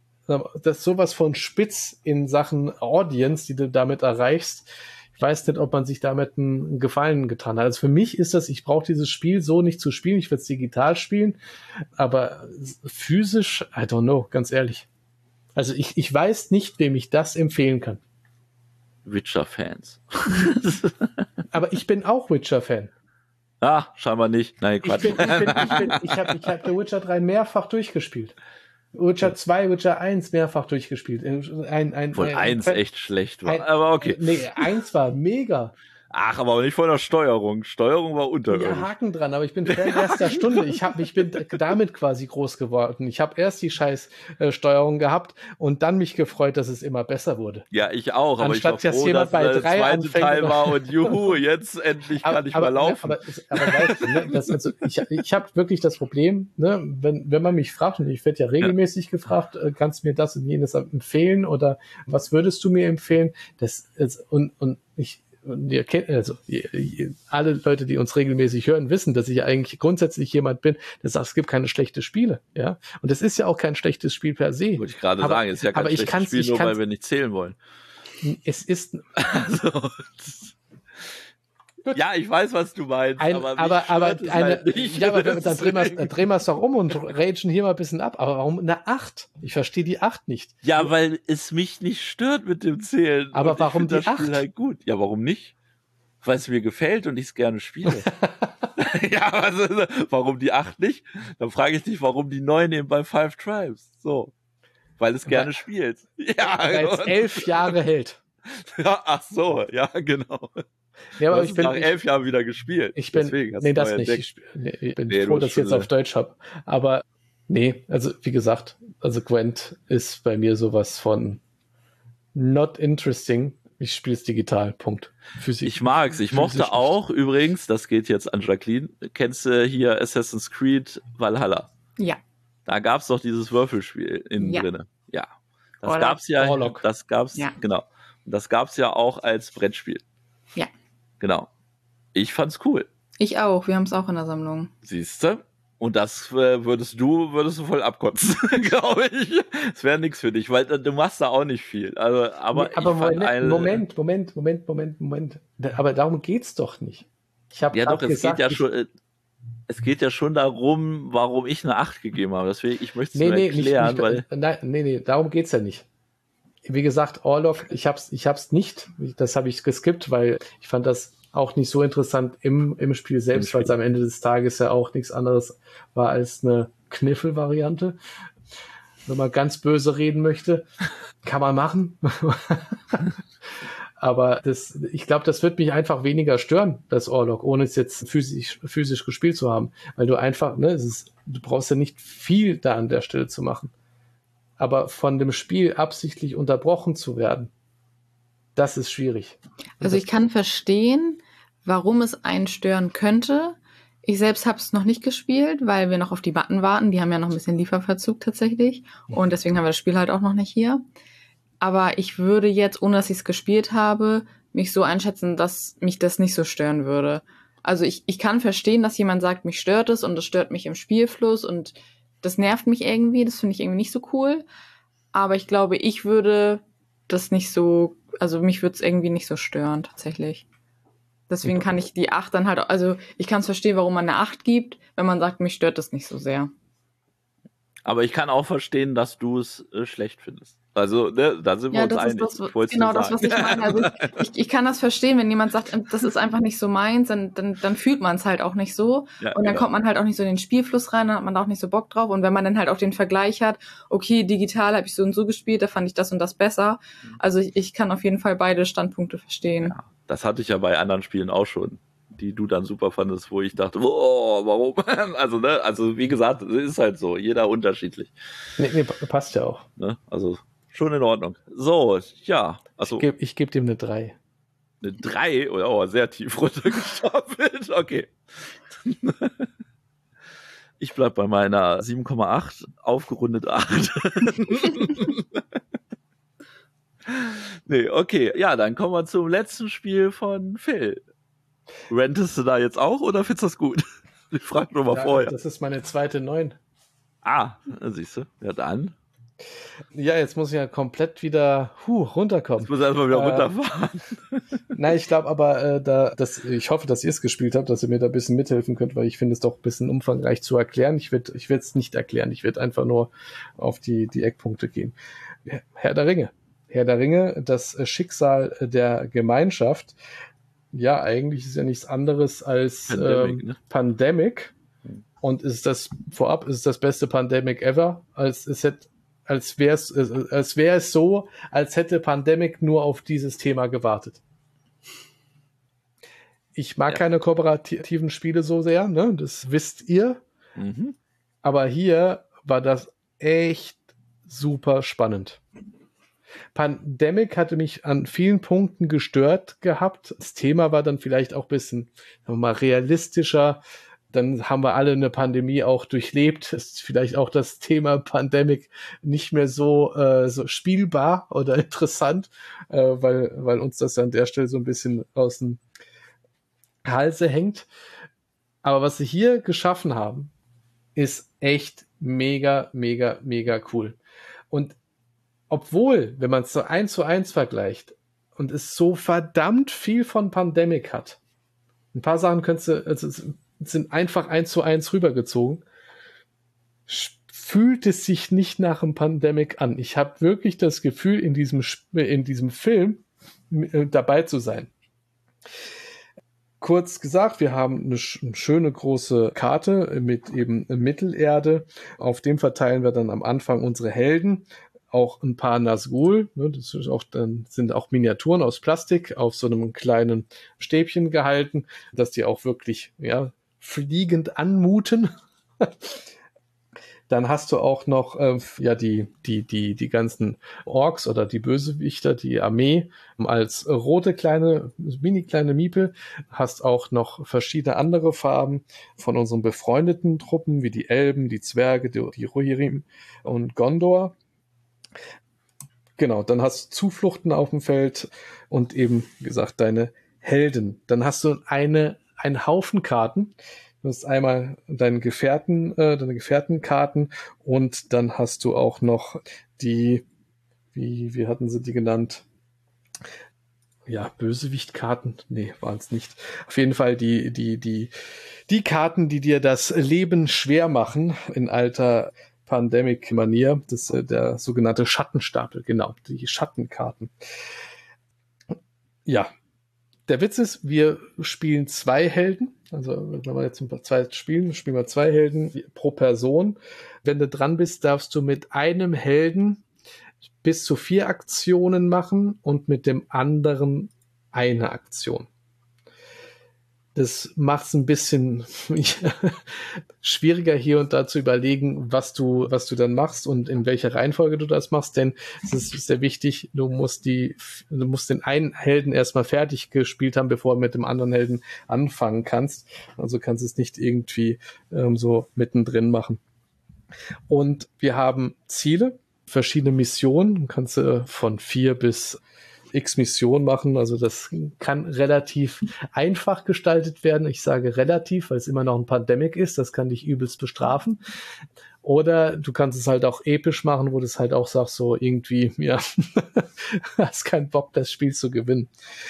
spitz in Sachen Audience, die du damit erreichst. Ich weiß nicht, ob man sich damit einen Gefallen getan hat. Also für mich ist ich brauche dieses Spiel so nicht zu spielen. Ich will es digital spielen, aber physisch, I don't know, ganz ehrlich. Also ich weiß nicht, wem ich das empfehlen kann. Witcher-Fans. Aber ich bin auch Witcher-Fan. Ah, scheinbar nicht. Nein, Quatsch. Ich hab The Witcher 3 mehrfach durchgespielt. Witcher 2, Witcher 1 mehrfach durchgespielt. Obwohl 1 echt schlecht war, aber okay. Nee, 1 war mega. Ach, aber nicht von der Steuerung. Steuerung war unterirdisch. Ja, Haken dran, aber ich bin Fan erster Stunde. Ich bin damit quasi groß geworden. Ich habe erst die scheiß Steuerung gehabt und dann mich gefreut, dass es immer besser wurde. Ja, ich auch, aber anstatt ich war froh, dass der zweite Teil war und juhu, jetzt endlich kann ich mal laufen. Aber weißt du, ne, ich habe wirklich das Problem, ne, wenn man mich fragt, und ich werde ja regelmäßig gefragt, kannst du mir das und jenes empfehlen oder was würdest du mir empfehlen? Ihr kennt, alle Leute, die uns regelmäßig hören, wissen, dass ich eigentlich grundsätzlich jemand bin, der sagt, es gibt keine schlechten Spiele, ja. Und es ist ja auch kein schlechtes Spiel per se. Wollte ich gerade sagen, es ist ja kein schlechtes Spiel, nur weil wir nicht zählen wollen. Es ist, also, ja, ich weiß, was du meinst, dann drehen wir es doch um und ragen hier mal ein bisschen ab. Aber warum eine 8? Ich verstehe die 8 nicht. Ja, weil es mich nicht stört mit dem Zählen. Aber und warum ich die 8? Spiel halt gut. Ja, warum nicht? Weil es mir gefällt und ich es gerne spiele. Ja, also, warum die 8 nicht? Dann frage ich dich, warum die 9 eben bei Five Tribes. So. Weil es gerne spielt. Ja, weil es 11 Jahre hält. Ja, ach so, ja, genau. Ja, aber ich bin nach 11 Jahren wieder gespielt. Ich bin froh, dass ich jetzt auf Deutsch habe. Aber nee, also wie gesagt, Gwent ist bei mir sowas von not interesting. Ich spiele es digital, Punkt. Physik. Ich mag's. Ich mochte auch übrigens, das geht jetzt an Jacqueline, kennst du hier Assassin's Creed Valhalla? Ja. Da gab's doch dieses Würfelspiel innen drinne. Ja. Das Orlok. Gab's ja. Orlok. Das gab's, genau. Das gab's ja auch als Brettspiel. Ja. Genau. Ich fand's cool. Ich auch. Wir haben es auch in der Sammlung. Siehste? Und das würdest du voll abkotzen, glaube ich. Das wäre nichts für dich, weil du machst da auch nicht viel. Also, aber Moment. Aber darum geht's doch nicht. Ich habe ja doch, es geht ja schon. es geht ja schon darum, warum ich eine 8 gegeben habe. Deswegen, ich möchte es nur Nee, erklären, weil... nee, darum geht's ja nicht. Wie gesagt, Orlok, ich hab's nicht, das habe ich geskippt, weil ich fand das auch nicht so interessant im Spiel selbst, weil es am Ende des Tages ja auch nichts anderes war als eine Kniffel-Variante. Wenn man ganz böse reden möchte, kann man machen. Aber ich glaube, das wird mich einfach weniger stören, das Orlok, ohne es jetzt physisch gespielt zu haben. Weil du einfach, du brauchst ja nicht viel da an der Stelle zu machen. Aber von dem Spiel absichtlich unterbrochen zu werden, das ist schwierig. Also ich kann verstehen, warum es einen stören könnte. Ich selbst habe es noch nicht gespielt, weil wir noch auf die Button warten. Die haben ja noch ein bisschen Lieferverzug tatsächlich. Und deswegen haben wir das Spiel halt auch noch nicht hier. Aber ich würde jetzt, ohne dass ich es gespielt habe, mich so einschätzen, dass mich das nicht so stören würde. Also ich kann verstehen, dass jemand sagt, mich stört es und das stört mich im Spielfluss und das nervt mich irgendwie. Das finde ich irgendwie nicht so cool. Aber ich glaube, ich würde das nicht so, also mich würde es irgendwie nicht so stören tatsächlich. Deswegen kann ich die 8 dann halt, also ich kann es verstehen, warum man eine 8 gibt, wenn man sagt, mich stört das nicht so sehr. Aber ich kann auch verstehen, dass du es schlecht findest. Also, ne, da sind wir uns einig. Das ist genau das, was ich meine. Also ich kann das verstehen, wenn jemand sagt, das ist einfach nicht so meins, dann fühlt man es halt auch nicht so. Ja, und dann kommt man halt auch nicht so in den Spielfluss rein, dann hat man da auch nicht so Bock drauf. Und wenn man dann halt auch den Vergleich hat, okay, digital habe ich so und so gespielt, da fand ich das und das besser. Also ich kann auf jeden Fall beide Standpunkte verstehen. Ja, das hatte ich ja bei anderen Spielen auch schon, die du dann super fandest, wo ich dachte, oh, warum? Also wie gesagt, es ist halt so, jeder unterschiedlich. Nee, passt ja auch. Ne? Also schon in Ordnung. So, ja. Also, ich geb dem eine 3. Eine 3? Oh, sehr tief runtergestapelt. Okay. Ich bleib bei meiner 7,8, aufgerundet 8. Nee, okay. Ja, dann kommen wir zum letzten Spiel von Phil. Rentest du da jetzt auch oder findest du das gut? Ich frage nur mal vorher. Das ist meine zweite 9. Ah, siehst du. Ja, dann. Ja, jetzt muss ich ja komplett wieder runterkommen. Jetzt muss ich erstmal wieder runterfahren. Nein, ich glaube aber, ich hoffe, dass ihr es gespielt habt, dass ihr mir da ein bisschen mithelfen könnt, weil ich finde es doch ein bisschen umfangreich zu erklären. Ich werde es nicht erklären. Ich werde einfach nur auf die Eckpunkte gehen. Herr der Ringe, das Schicksal der Gemeinschaft. Ja, eigentlich ist ja nichts anderes als Pandemic. Und ist das das beste Pandemic ever. Als wäre es so, als hätte Pandemic nur auf dieses Thema gewartet. Ich mag keine kooperativen Spiele so sehr, ne? Das wisst ihr. Mhm. Aber hier war das echt super spannend. Pandemic hatte mich an vielen Punkten gestört gehabt. Das Thema war dann vielleicht auch ein bisschen, sagen wir mal, realistischer. Dann haben wir alle eine Pandemie auch durchlebt. Ist vielleicht auch das Thema Pandemic nicht mehr so spielbar oder interessant, weil uns das an der Stelle so ein bisschen aus dem Halse hängt. Aber was sie hier geschaffen haben, ist echt mega, mega, mega cool. Und obwohl, wenn man es so 1:1 vergleicht und es so verdammt viel von Pandemic hat, ein paar Sachen sind einfach 1:1 rübergezogen, fühlt es sich nicht nach einem Pandemic an. Ich habe wirklich das Gefühl, in diesem Film dabei zu sein. Kurz gesagt, wir haben eine schöne große Karte mit eben Mittelerde. Auf dem verteilen wir dann am Anfang unsere Helden. Auch ein paar Nazgul, ne, sind auch Miniaturen aus Plastik auf so einem kleinen Stäbchen gehalten, dass die auch wirklich fliegend anmuten. Dann hast du auch noch die ganzen Orks oder die Bösewichter, die Armee als mini kleine Miepel. Hast auch noch verschiedene andere Farben von unseren befreundeten Truppen, wie die Elben, die Zwerge, die Rohirrim und Gondor. Genau, dann hast du Zufluchten auf dem Feld und eben, wie gesagt, deine Helden. Dann hast du einen Haufen Karten. Du hast einmal deine Gefährtenkarten und dann hast du auch noch die, wie hatten sie die genannt? ja, Bösewichtkarten? Nee, waren es nicht. Auf jeden Fall die Karten, die dir das Leben schwer machen, in alter Pandemic-Manier. Das ist der sogenannte Schattenstapel, genau, die Schattenkarten. Ja, der Witz ist, wir spielen 2 Helden. Also, wenn wir jetzt spielen wir 2 Helden pro Person. Wenn du dran bist, darfst du mit einem Helden bis zu 4 Aktionen machen und mit dem anderen eine Aktion. Das macht es ein bisschen schwieriger hier und da zu überlegen, was du dann machst und in welcher Reihenfolge du das machst, denn es ist sehr wichtig, du musst den einen Helden erstmal fertig gespielt haben, bevor du mit dem anderen Helden anfangen kannst. Also kannst du es nicht irgendwie so mittendrin machen. Und wir haben Ziele, verschiedene Missionen. Du kannst von 4 bis X Missionen machen. Also das kann relativ einfach gestaltet werden. Ich sage relativ, weil es immer noch ein Pandemic ist. Das kann dich übelst bestrafen. Oder du kannst es halt auch episch machen, wo du es halt auch sagst, so irgendwie, ja, hast keinen Bock, das Spiel zu gewinnen.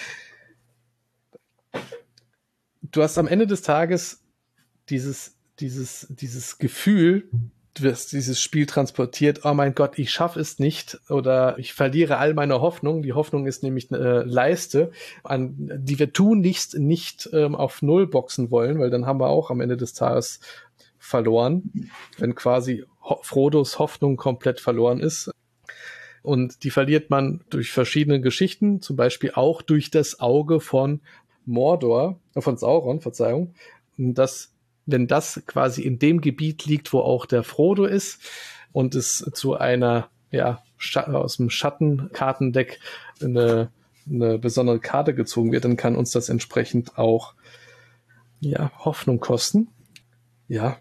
Du hast am Ende des Tages dieses Gefühl, du wirst dieses Spiel transportiert, oh mein Gott, ich schaffe es nicht oder ich verliere all meine Hoffnung. Die Hoffnung ist nämlich eine Leiste, an die wir tunlichst nicht auf Null boxen wollen, weil dann haben wir auch am Ende des Tages verloren, wenn quasi Frodos Hoffnung komplett verloren ist. Und die verliert man durch verschiedene Geschichten, zum Beispiel auch durch das Auge von von Sauron, Verzeihung, wenn das quasi in dem Gebiet liegt, wo auch der Frodo ist und es zu einer, ja, aus dem Schattenkartendeck eine besondere Karte gezogen wird, dann kann uns das entsprechend auch, ja, Hoffnung kosten. Ja,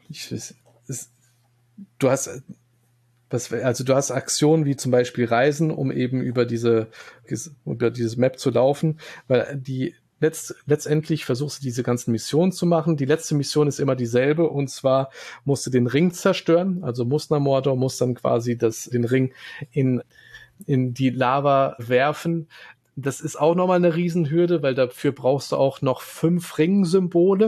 du hast Aktionen wie zum Beispiel Reisen, um eben über dieses Map zu laufen, weil letztendlich versuchst du diese ganzen Missionen zu machen. Die letzte Mission ist immer dieselbe und zwar musst du den Ring zerstören, also Mustna Mordor muss dann quasi den Ring in die Lava werfen. Das ist auch nochmal eine Riesenhürde, weil dafür brauchst du auch noch 5 Ring-Symbole.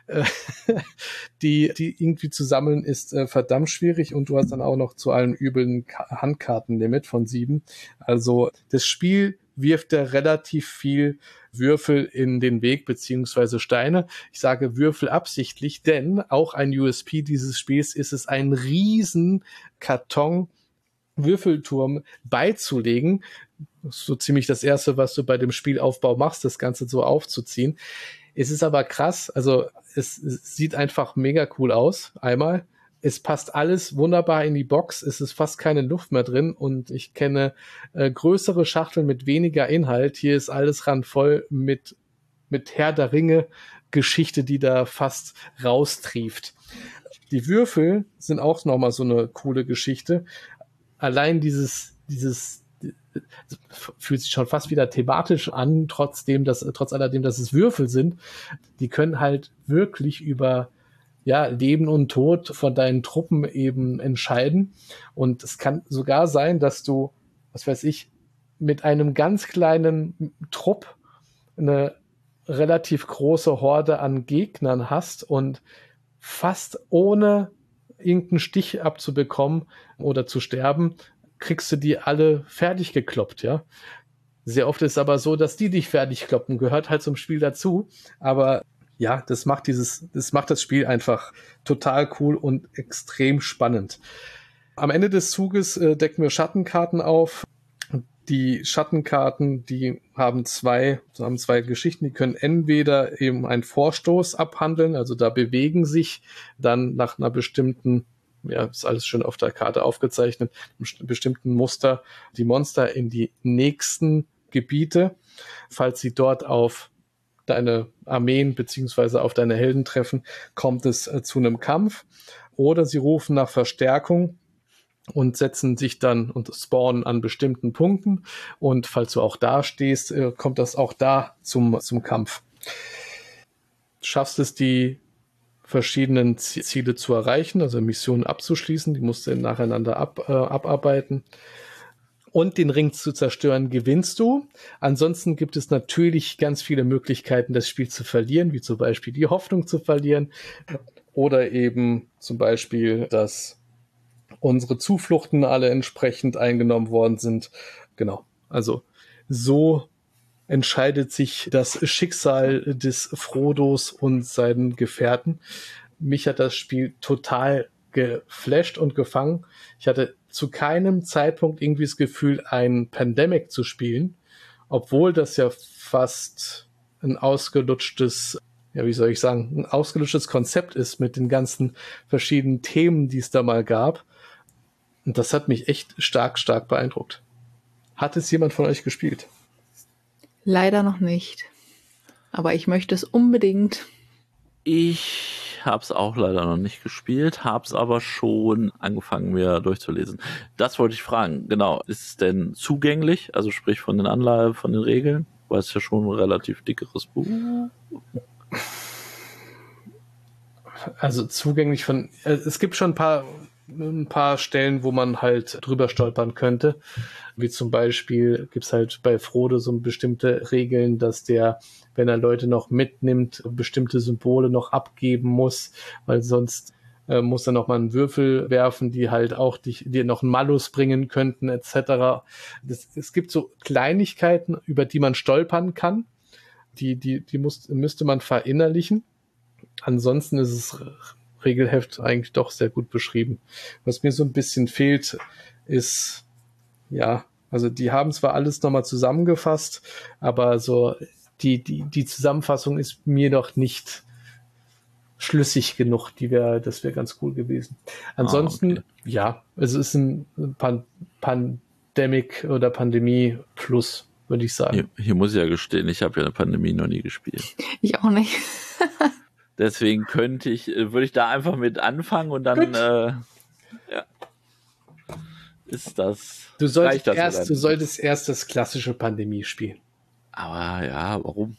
Die irgendwie zu sammeln ist verdammt schwierig und du hast dann auch noch zu allen übeln Handkartenlimit von 7. Also das Spiel wirft da relativ viel Würfel in den Weg, beziehungsweise Steine. Ich sage Würfel absichtlich, denn auch ein USP dieses Spiels ist es, ein riesen Karton Würfelturm beizulegen. Das ist so ziemlich das Erste, was du bei dem Spielaufbau machst, das Ganze so aufzuziehen. Es ist aber krass, also es sieht einfach mega cool aus, einmal. Es passt alles wunderbar in die Box, es ist fast keine Luft mehr drin und ich kenne größere Schachteln mit weniger Inhalt. Hier ist alles randvoll mit Herr der Ringe Geschichte, die da fast raustrieft. Die Würfel sind auch nochmal so eine coole Geschichte. Allein dieses fühlt sich schon fast wieder thematisch an, trotz alledem, dass es Würfel sind. Die können halt wirklich über, ja, Leben und Tod von deinen Truppen eben entscheiden. Und es kann sogar sein, dass du, was weiß ich, mit einem ganz kleinen Trupp eine relativ große Horde an Gegnern hast und fast ohne irgendeinen Stich abzubekommen oder zu sterben, kriegst du die alle fertig gekloppt, ja. Sehr oft ist es aber so, dass die dich fertig kloppen, gehört halt zum Spiel dazu, aber ja, das macht das Spiel einfach total cool und extrem spannend. Am Ende des Zuges decken wir Schattenkarten auf. Die Schattenkarten, die haben zwei Geschichten, die können entweder eben einen Vorstoß abhandeln, also da bewegen sich dann nach einer bestimmten, ja, ist alles schön auf der Karte aufgezeichnet, einem bestimmten Muster die Monster in die nächsten Gebiete, falls sie dort auf deine Armeen beziehungsweise auf deine Helden treffen, kommt es zu einem Kampf, oder sie rufen nach Verstärkung und setzen sich dann und spawnen an bestimmten Punkten, und falls du auch da stehst, kommt das auch da zum Kampf. Schaffst es, die verschiedenen Ziele zu erreichen, also Missionen abzuschließen, die musst du nacheinander abarbeiten. und den Ring zu zerstören, gewinnst du. Ansonsten gibt es natürlich ganz viele Möglichkeiten, das Spiel zu verlieren, wie zum Beispiel die Hoffnung zu verlieren oder eben zum Beispiel, dass unsere Zufluchten alle entsprechend eingenommen worden sind. Genau, also so entscheidet sich das Schicksal des Frodos und seinen Gefährten. Mich hat das Spiel total geflasht und gefangen. Ich hatte zu keinem Zeitpunkt irgendwie das Gefühl, ein Pandemic zu spielen, obwohl das ja fast ein ausgelutschtes, ja, wie soll ich sagen, ein ausgelutschtes Konzept ist mit den ganzen verschiedenen Themen, die es da mal gab. Und das hat mich echt stark, stark beeindruckt. Hat es jemand von euch gespielt? Leider noch nicht. Aber ich möchte es unbedingt. Ich habe es auch leider noch nicht gespielt, habe es aber schon angefangen, mir durchzulesen. Das wollte ich fragen, genau. Ist es denn zugänglich, also sprich von den Anleihen, von den Regeln? Weil es ja schon ein relativ dickeres Buch. Also zugänglich von, es gibt schon ein paar Stellen, wo man halt drüber stolpern könnte. Wie zum Beispiel gibt's halt bei Frodo so bestimmte Regeln, dass der, wenn er Leute noch mitnimmt, bestimmte Symbole noch abgeben muss, weil sonst muss er noch mal einen Würfel werfen, die halt auch dir noch einen Malus bringen könnten, etc. Es gibt so Kleinigkeiten, über die man stolpern kann. Die müsste man verinnerlichen. Ansonsten ist es Regelheft eigentlich doch sehr gut beschrieben. Was mir so ein bisschen fehlt, ist, ja, also die haben zwar alles nochmal zusammengefasst, aber so die Zusammenfassung ist mir noch nicht schlüssig genug, das wäre ganz cool gewesen. Ansonsten, okay. Ja, es ist ein Pandemic oder Pandemie Plus, würde ich sagen. Hier muss ich ja gestehen, ich habe ja eine Pandemie noch nie gespielt. Ich auch nicht. Deswegen würde ich da einfach mit anfangen und dann ist das. Du solltest erst das klassische Pandemie spielen. Aber ja, warum?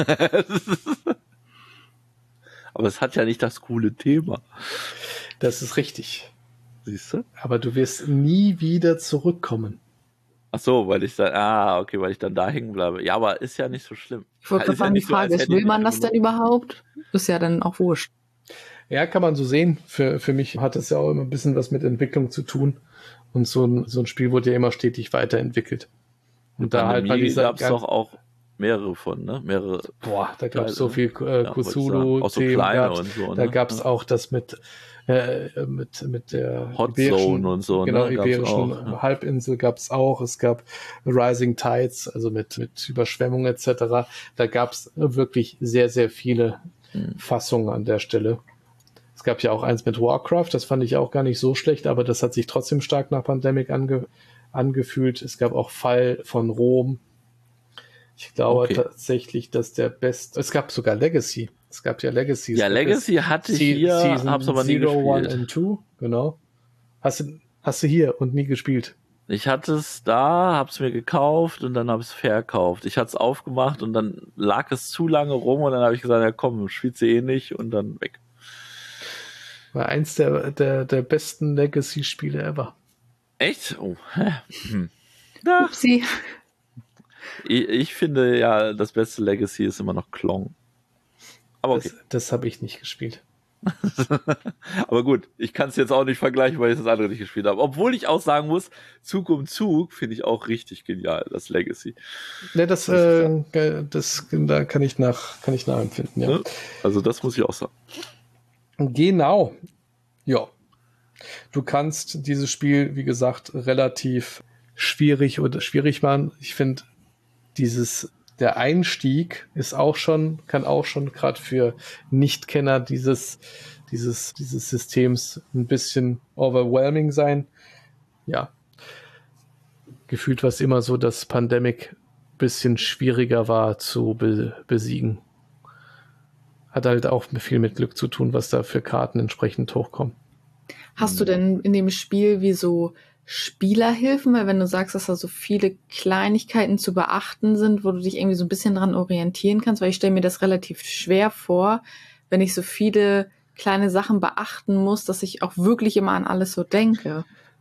Aber es hat ja nicht das coole Thema. Das ist richtig. Siehst du? Aber du wirst nie wieder zurückkommen. Ach so, weil ich dann da hängen bleibe. Ja, aber ist ja nicht so schlimm. Ich wollte gerade sagen, die Frage ist, will man das denn überhaupt? Ist ja dann auch wurscht. Ja, kann man so sehen. Für mich hat das ja auch immer ein bisschen was mit Entwicklung zu tun. Und so ein Spiel wurde ja immer stetig weiterentwickelt. Und da halt bei dieser gab es doch auch mehrere von, ne? Da gab es so viel Cthulhu-Themen. Auch so kleine und so. Da gab es auch das mit der Hot Zone und so. Genau, ne? iberischen auch, Halbinsel gab es auch. Es gab Rising Tides, also mit Überschwemmungen etc. Da gab es wirklich sehr, sehr viele Fassungen an der Stelle. Es gab ja auch eins mit Warcraft, das fand ich auch gar nicht so schlecht, aber das hat sich trotzdem stark nach Pandemic angefühlt. Es gab auch Fall von Rom. Ich glaube tatsächlich, dass es gab sogar Legacy. Es gab ja Legacy. Ja, Legacy hatte ich hier, hab's aber nie gespielt. 1 und 2, genau. Hast du hier und nie gespielt? Ich hatte es da, hab's mir gekauft und dann habe ich es verkauft. Ich hatte es aufgemacht und dann lag es zu lange rum und dann habe ich gesagt, ja komm, spielst du eh nicht und dann weg. War eins der besten Legacy-Spiele ever. Echt? Oh. Upsi. Ich finde ja, das beste Legacy ist immer noch Klong. Aber okay. Das habe ich nicht gespielt. Aber gut, ich kann es jetzt auch nicht vergleichen, weil ich das andere nicht gespielt habe. Obwohl ich auch sagen muss, Zug um Zug finde ich auch richtig genial, das Legacy. Ja, da kann ich nachempfinden, ja. Also das muss ich auch sagen. Genau. Ja. Du kannst dieses Spiel, wie gesagt, relativ schwierig machen. Ich finde, der Einstieg kann auch schon gerade für Nichtkenner dieses Systems ein bisschen overwhelming sein. Ja. Gefühlt war es immer so, dass Pandemic ein bisschen schwieriger war zu besiegen. Hat halt auch viel mit Glück zu tun, was da für Karten entsprechend hochkommen. Hast du denn in dem Spiel wie so Spielerhilfen? Weil wenn du sagst, dass da so viele Kleinigkeiten zu beachten sind, wo du dich irgendwie so ein bisschen dran orientieren kannst, weil ich stelle mir das relativ schwer vor, wenn ich so viele kleine Sachen beachten muss, dass ich auch wirklich immer an alles so denke.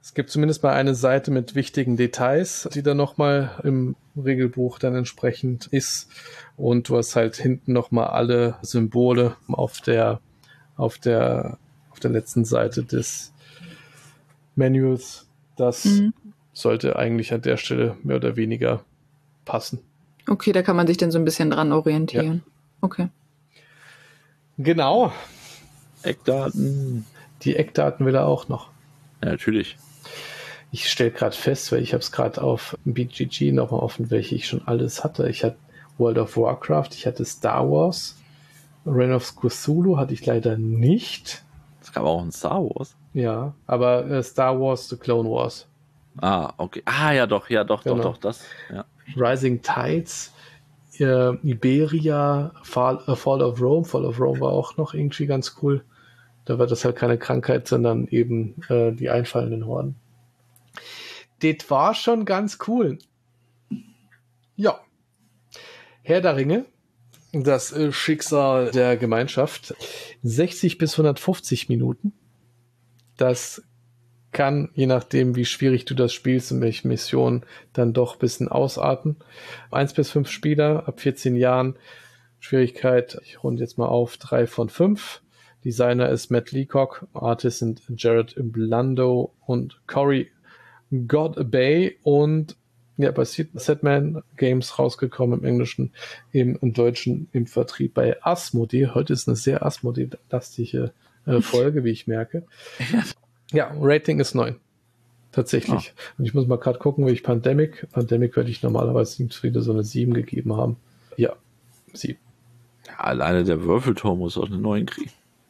Es gibt zumindest mal eine Seite mit wichtigen Details, die dann nochmal im Regelbuch dann entsprechend ist. Und du hast halt hinten nochmal alle Symbole auf der letzten Seite des Manuals. Das sollte eigentlich an der Stelle mehr oder weniger passen. Okay, da kann man sich dann so ein bisschen dran orientieren. Ja. Okay. Genau. Eckdaten. Die Eckdaten will er auch noch. Ja, natürlich. Ich stelle gerade fest, weil ich habe es gerade auf BGG nochmal offen, welche ich schon alles hatte. Ich hatte World of Warcraft, ich hatte Star Wars, Reign of Cthulhu hatte ich leider nicht. Es gab auch ein Star Wars. Ja, aber Star Wars, The Clone Wars. Ah, okay. Ja, doch, genau. Das. Ja. Rising Tides, Iberia, Fall of Rome. Fall of Rome war auch noch irgendwie ganz cool. Da war das halt keine Krankheit, sondern eben die einfallenden Horden. Das war schon ganz cool. Ja. Herr der Ringe, das Schicksal der Gemeinschaft, 60 bis 150 Minuten. Das kann, je nachdem, wie schwierig du das spielst und welche Mission, dann doch ein bisschen ausarten. 1 bis 5 Spieler ab 14 Jahren. Schwierigkeit, ich runde jetzt mal auf, 3 von 5. Designer ist Matt Leacock, Artist sind Jared Blando und Corey Godbey und ja, bei Setman Games rausgekommen im Englischen, im Deutschen im Vertrieb bei Asmodee. Heute ist eine sehr Asmodee-lastige Folge, wie ich merke. Ja, Rating ist 9. Tatsächlich. Und ich muss mal gerade gucken, wie ich Pandemic würde ich normalerweise wieder so eine 7 gegeben haben. Ja, 7. Ja, alleine der Würfelturm muss auch eine 9 kriegen.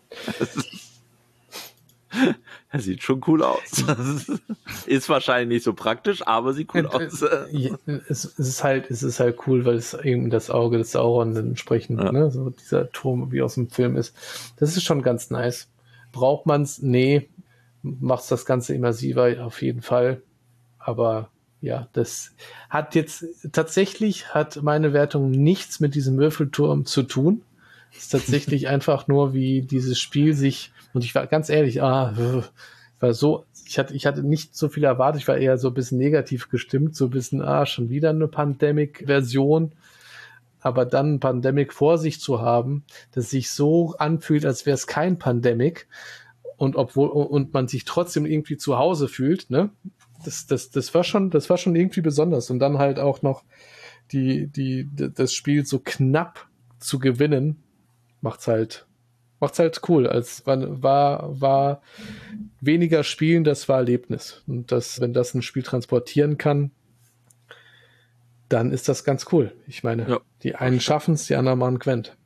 Er sieht schon cool aus. Ist wahrscheinlich nicht so praktisch, aber sieht cool aus. Es ist halt cool, weil es eben das Auge des Sauron entsprechend, ne, so dieser Turm wie aus dem Film ist. Das ist schon ganz nice. Braucht man's? Nee. Macht's das Ganze immersiver, auf jeden Fall. Aber ja, das hat jetzt tatsächlich meine Wertung nichts mit diesem Würfelturm zu tun. Es ist tatsächlich einfach nur, wie dieses Spiel sich, und ich war ganz ehrlich, ich hatte nicht so viel erwartet, ich war eher so ein bisschen negativ gestimmt, so ein bisschen, schon wieder eine Pandemic-Version, aber dann Pandemic vor sich zu haben, das sich so anfühlt, als wäre es kein Pandemic und man sich trotzdem irgendwie zu Hause fühlt, ne? Das war schon irgendwie besonders und dann halt auch noch das Spiel so knapp zu gewinnen, macht's halt cool. Als war weniger Spielen, das war Erlebnis. Und wenn das ein Spiel transportieren kann, dann ist das ganz cool. Ich meine, die einen schaffen's, die anderen machen Gwent.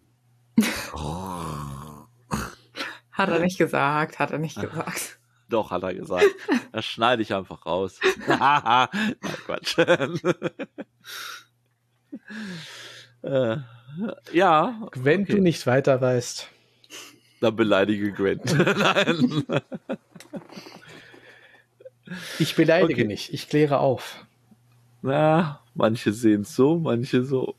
Hat er nicht gesagt. Doch, hat er gesagt. Das schneide ich einfach raus. Nein, Quatsch. Ja. Wenn du nicht weiter weißt. Dann beleidige Gwent. Nein. Ich beleidige nicht, ich kläre auf. Na, manche sehen es so, manche so.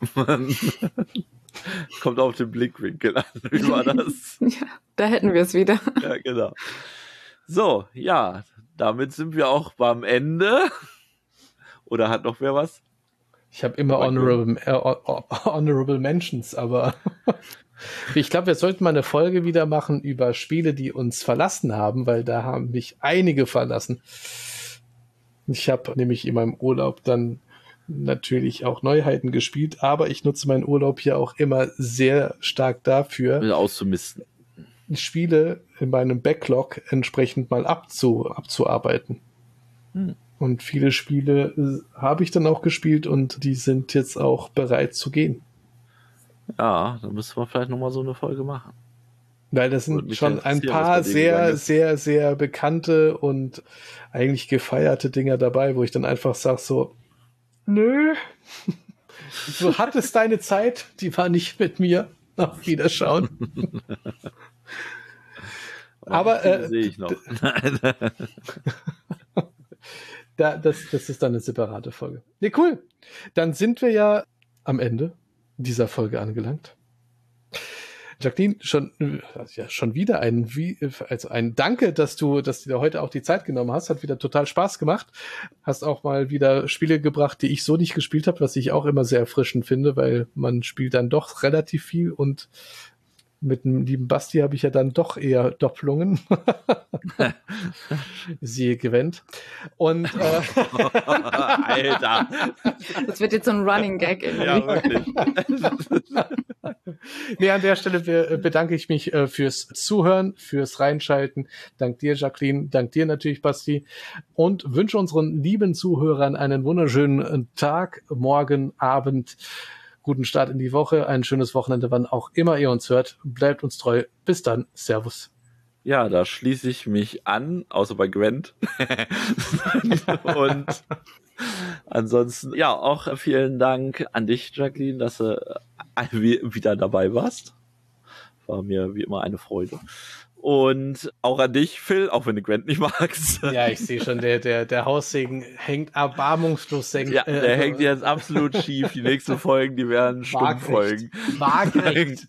Kommt auf den Blickwinkel an. Wie war das? Ja, da hätten wir es wieder. Ja, genau. So, ja, damit sind wir auch beim Ende. Oder hat noch wer was? Ich habe immer Honorable Mentions, aber ich glaube, wir sollten mal eine Folge wieder machen über Spiele, die uns verlassen haben, weil da haben mich einige verlassen. Ich habe nämlich in meinem Urlaub dann natürlich auch Neuheiten gespielt, aber ich nutze meinen Urlaub hier auch immer sehr stark dafür, auszumisten. Spiele in meinem Backlog entsprechend mal abzuarbeiten. Und viele Spiele habe ich dann auch gespielt und die sind jetzt auch bereit zu gehen. Ja, da müssen wir vielleicht nochmal so eine Folge machen. Weil das sind schon ein paar sehr, sehr, sehr bekannte und eigentlich gefeierte Dinger dabei, wo ich dann einfach sage so, nö, du hattest deine Zeit, die war nicht mit mir. Auf Wiederschauen. Aber sehe ich noch. Das ist dann eine separate Folge. Nee, cool. Dann sind wir ja am Ende dieser Folge angelangt. Jacqueline, schon wieder ein Danke, dass du dir heute auch die Zeit genommen hast. Hat wieder total Spaß gemacht. Hast auch mal wieder Spiele gebracht, die ich so nicht gespielt habe, was ich auch immer sehr erfrischend finde, weil man spielt dann doch relativ viel und mit dem lieben Basti habe ich ja dann doch eher Doppelungen. Siehe gewinnt. Und Alter. Das wird jetzt so ein Running Gag. Ja, wirklich. Nee, an der Stelle bedanke ich mich fürs Zuhören, fürs Reinschalten. Dank dir, Jacqueline. Dank dir natürlich, Basti. Und wünsche unseren lieben Zuhörern einen wunderschönen Tag, Morgen, Abend. Guten Start in die Woche, ein schönes Wochenende, wann auch immer ihr uns hört. Bleibt uns treu. Bis dann. Servus. Ja, da schließe ich mich an, außer bei Gwent. Und ansonsten, ja, auch vielen Dank an dich, Jacqueline, dass du wieder dabei warst. War mir wie immer eine Freude. Und auch an dich, Phil, auch wenn du Gwent nicht magst. Ja, ich sehe schon, der Haussegen hängt erbarmungslos. Ja, der hängt jetzt absolut schief. Die nächsten Folgen, die werden Stummfolgen. Waagrecht.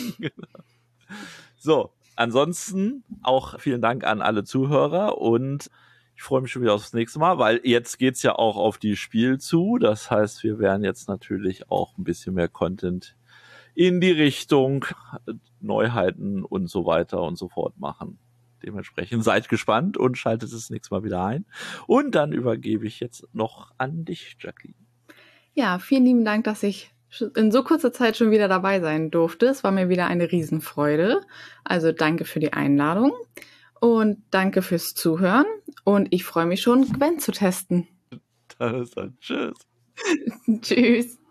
So, ansonsten auch vielen Dank an alle Zuhörer und ich freue mich schon wieder aufs nächste Mal, weil jetzt geht's ja auch auf die Spiel zu. Das heißt, wir werden jetzt natürlich auch ein bisschen mehr Content in die Richtung Neuheiten und so weiter und so fort machen. Dementsprechend seid gespannt und schaltet das nächste Mal wieder ein. Und dann übergebe ich jetzt noch an dich, Jacqueline. Ja, vielen lieben Dank, dass ich in so kurzer Zeit schon wieder dabei sein durfte. Es war mir wieder eine Riesenfreude. Also danke für die Einladung und danke fürs Zuhören. Und ich freue mich schon, Gwent zu testen. Dann tschüss. Tschüss.